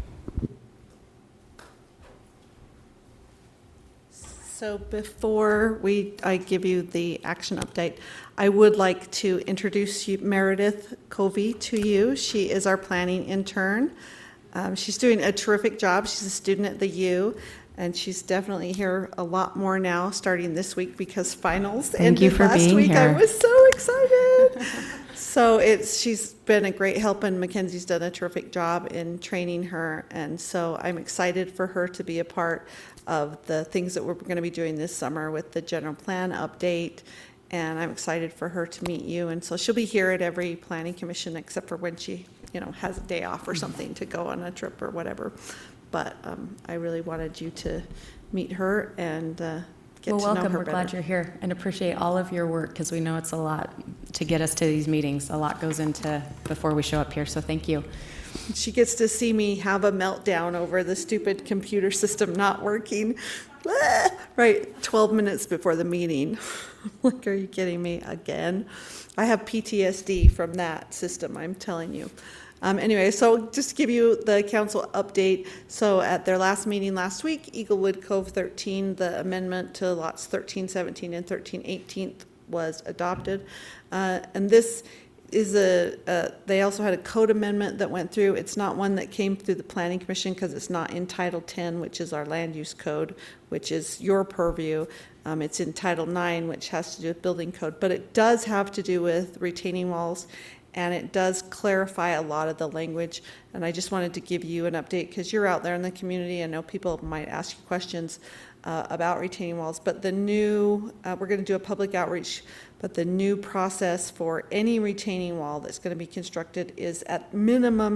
Speaker 2: So before we, I give you the action update, I would like to introduce you, Meredith Covey, to you. She is our planning intern. Um, she's doing a terrific job. She's a student at the U, and she's definitely here a lot more now, starting this week because finals
Speaker 1: Thank
Speaker 2: ended
Speaker 1: you for
Speaker 2: last
Speaker 1: being
Speaker 2: week. I
Speaker 1: here.
Speaker 2: was so excited. So it's she's been a great help, and Mackenzie's done a terrific job in training her, and so I'm excited for her to be a part of the things that we're going to be doing this summer with the general plan update, and I'm excited for her to meet you. And so she'll be here at every planning commission except for when she, you know, has a day off or something to go on a trip or whatever. But um, I really wanted you to meet her and uh, get
Speaker 1: Well,
Speaker 2: to know
Speaker 1: welcome.
Speaker 2: her
Speaker 1: We're
Speaker 2: better.
Speaker 1: glad you're here and appreciate all of your work, because we know it's a lot to get us to these meetings. A lot goes into before we show up here, so thank you.
Speaker 2: She gets to see me have a meltdown over the stupid computer system not working. Ah, right, twelve minutes before the meeting. I'm like, are you kidding me again? I have P T S D from that system, I'm telling you. Um, anyway, so just to give you the council update. So at their last meeting last week, Eaglewood Cove thirteen, the amendment to lots thirteen seventeen and thirteen eighteen was adopted. Uh, and this is a, uh, they also had a code amendment that went through. It's not one that came through the Planning Commission because it's not in Title ten, which is our land use code, which is your purview. Um, it's in Title nine, which has to do with building code, but it does have to do with retaining walls, and it does clarify a lot of the language. And I just wanted to give you an update because you're out there in the community. I know people might ask you questions uh, about retaining walls, but the new, uh, we're going to do a public outreach, but the new process for any retaining wall that's going to be constructed is at minimum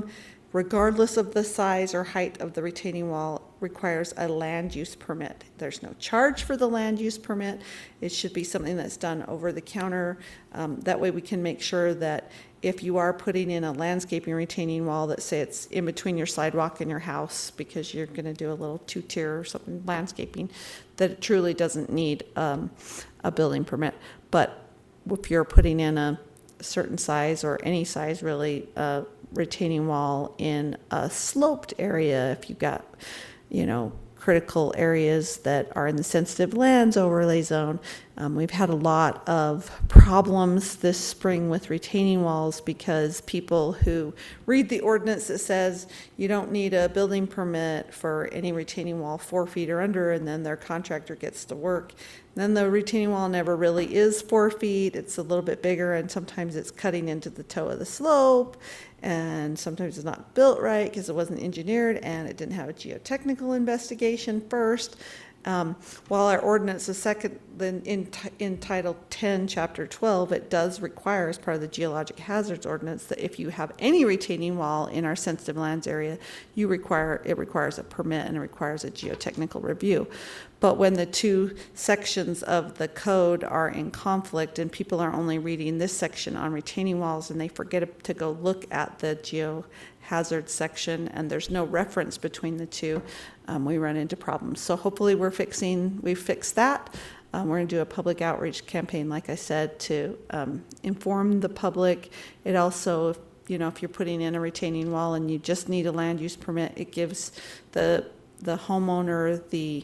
Speaker 2: regardless of the size or height of the retaining wall, requires a land use permit. There's no charge for the land use permit. It should be something that's done over the counter. Um, that way we can make sure that if you are putting in a landscaping retaining wall that say it's in between your sidewalk and your house because you're going to do a little two-tier or something landscaping, that it truly doesn't need um, a building permit. But if you're putting in a certain size or any size really uh, retaining wall in a sloped area, if you've got, you know, critical areas that are in the sensitive lands overlay zone. Um, we've had a lot of problems this spring with retaining walls because people who read the ordinance that says you don't need a building permit for any retaining wall four feet or under, and then their contractor gets to work. Then the retaining wall never really is four feet. It's a little bit bigger, and sometimes it's cutting into the toe of the slope, and sometimes it's not built right because it wasn't engineered and it didn't have a geotechnical investigation first. Um, while our ordinance is second, then in, in Title ten, Chapter twelve, it does require, as part of the Geologic Hazards Ordinance, that if you have any retaining wall in our sensitive lands area, you require it requires a permit and it requires a geotechnical review. But when the two sections of the code are in conflict and people are only reading this section on retaining walls and they forget to go look at the geohazard section and there's no reference between the two, um, we run into problems. So hopefully we're fixing, we've fixed that. Um, we're going to do a public outreach campaign, like I said, to um, inform the public. It also, you know, if you're putting in a retaining wall and you just need a land use permit, it gives the the homeowner the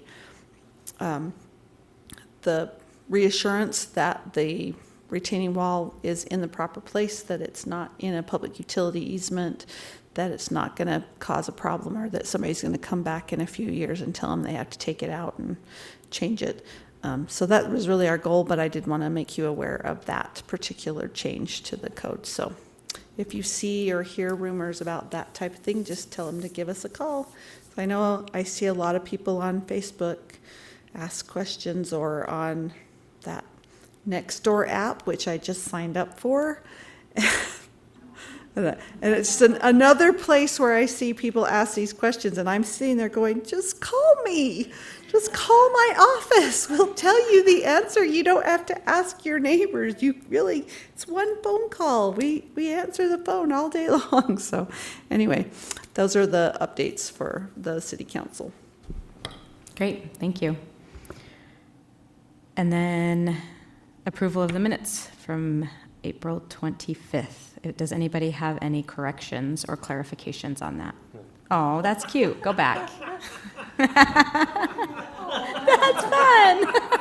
Speaker 2: Um, the reassurance that the retaining wall is in the proper place, that it's not in a public utility easement, that it's not going to cause a problem, or that somebody's going to come back in a few years and tell them they have to take it out and change it. Um, so that was really our goal, but I did want to make you aware of that particular change to the code. So if you see or hear rumors about that type of thing, just tell them to give us a call. So I know I see a lot of people on Facebook ask questions, or on that Nextdoor app, which I just signed up for. And it's an, another place where I see people ask these questions, and I'm sitting there going, just call me. Just call my office. We'll tell you the answer. You don't have to ask your neighbors. You really, it's one phone call. We, we answer the phone all day long. So anyway, those are the updates for the city council.
Speaker 1: Great, thank you. And then approval of the minutes from April twenty-fifth. Does anybody have any corrections or clarifications on that? Oh, that's cute. Go back. That's fun.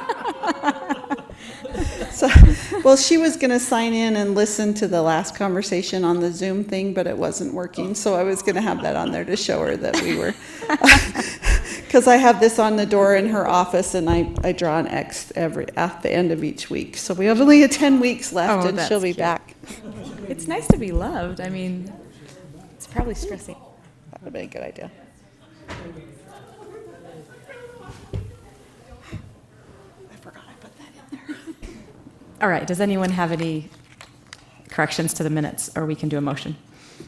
Speaker 2: So, well, she was going to sign in and listen to the last conversation on the Zoom thing, but it wasn't working. So I was going to have that on there to show her that we were, because I have this on the door in her office, and I, I draw an X every at the end of each week. So we have only ten weeks left,
Speaker 1: Oh,
Speaker 2: and
Speaker 1: that's
Speaker 2: she'll be
Speaker 1: cute.
Speaker 2: back.
Speaker 1: It's nice to be loved. I mean, it's probably stressing.
Speaker 2: That would be a good idea. I forgot I put that in there.
Speaker 1: All right, does anyone have any corrections to the minutes, or we can do a motion?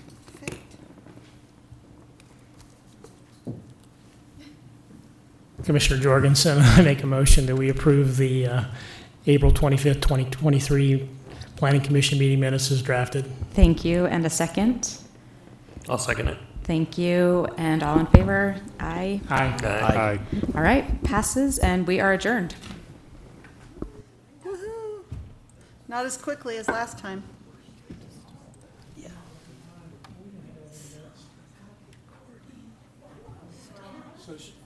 Speaker 4: Commissioner Jorgensen, I make a motion that we approve the uh, April twenty-fifth, twenty twenty-three Planning Commission meeting minutes as drafted.
Speaker 1: Thank you, and a second.
Speaker 5: I'll second it.
Speaker 1: Thank you, and all in favor? Aye.
Speaker 4: Aye.
Speaker 7: Aye.
Speaker 1: All right, passes, and we are adjourned.
Speaker 2: Woohoo. Not as quickly as last time.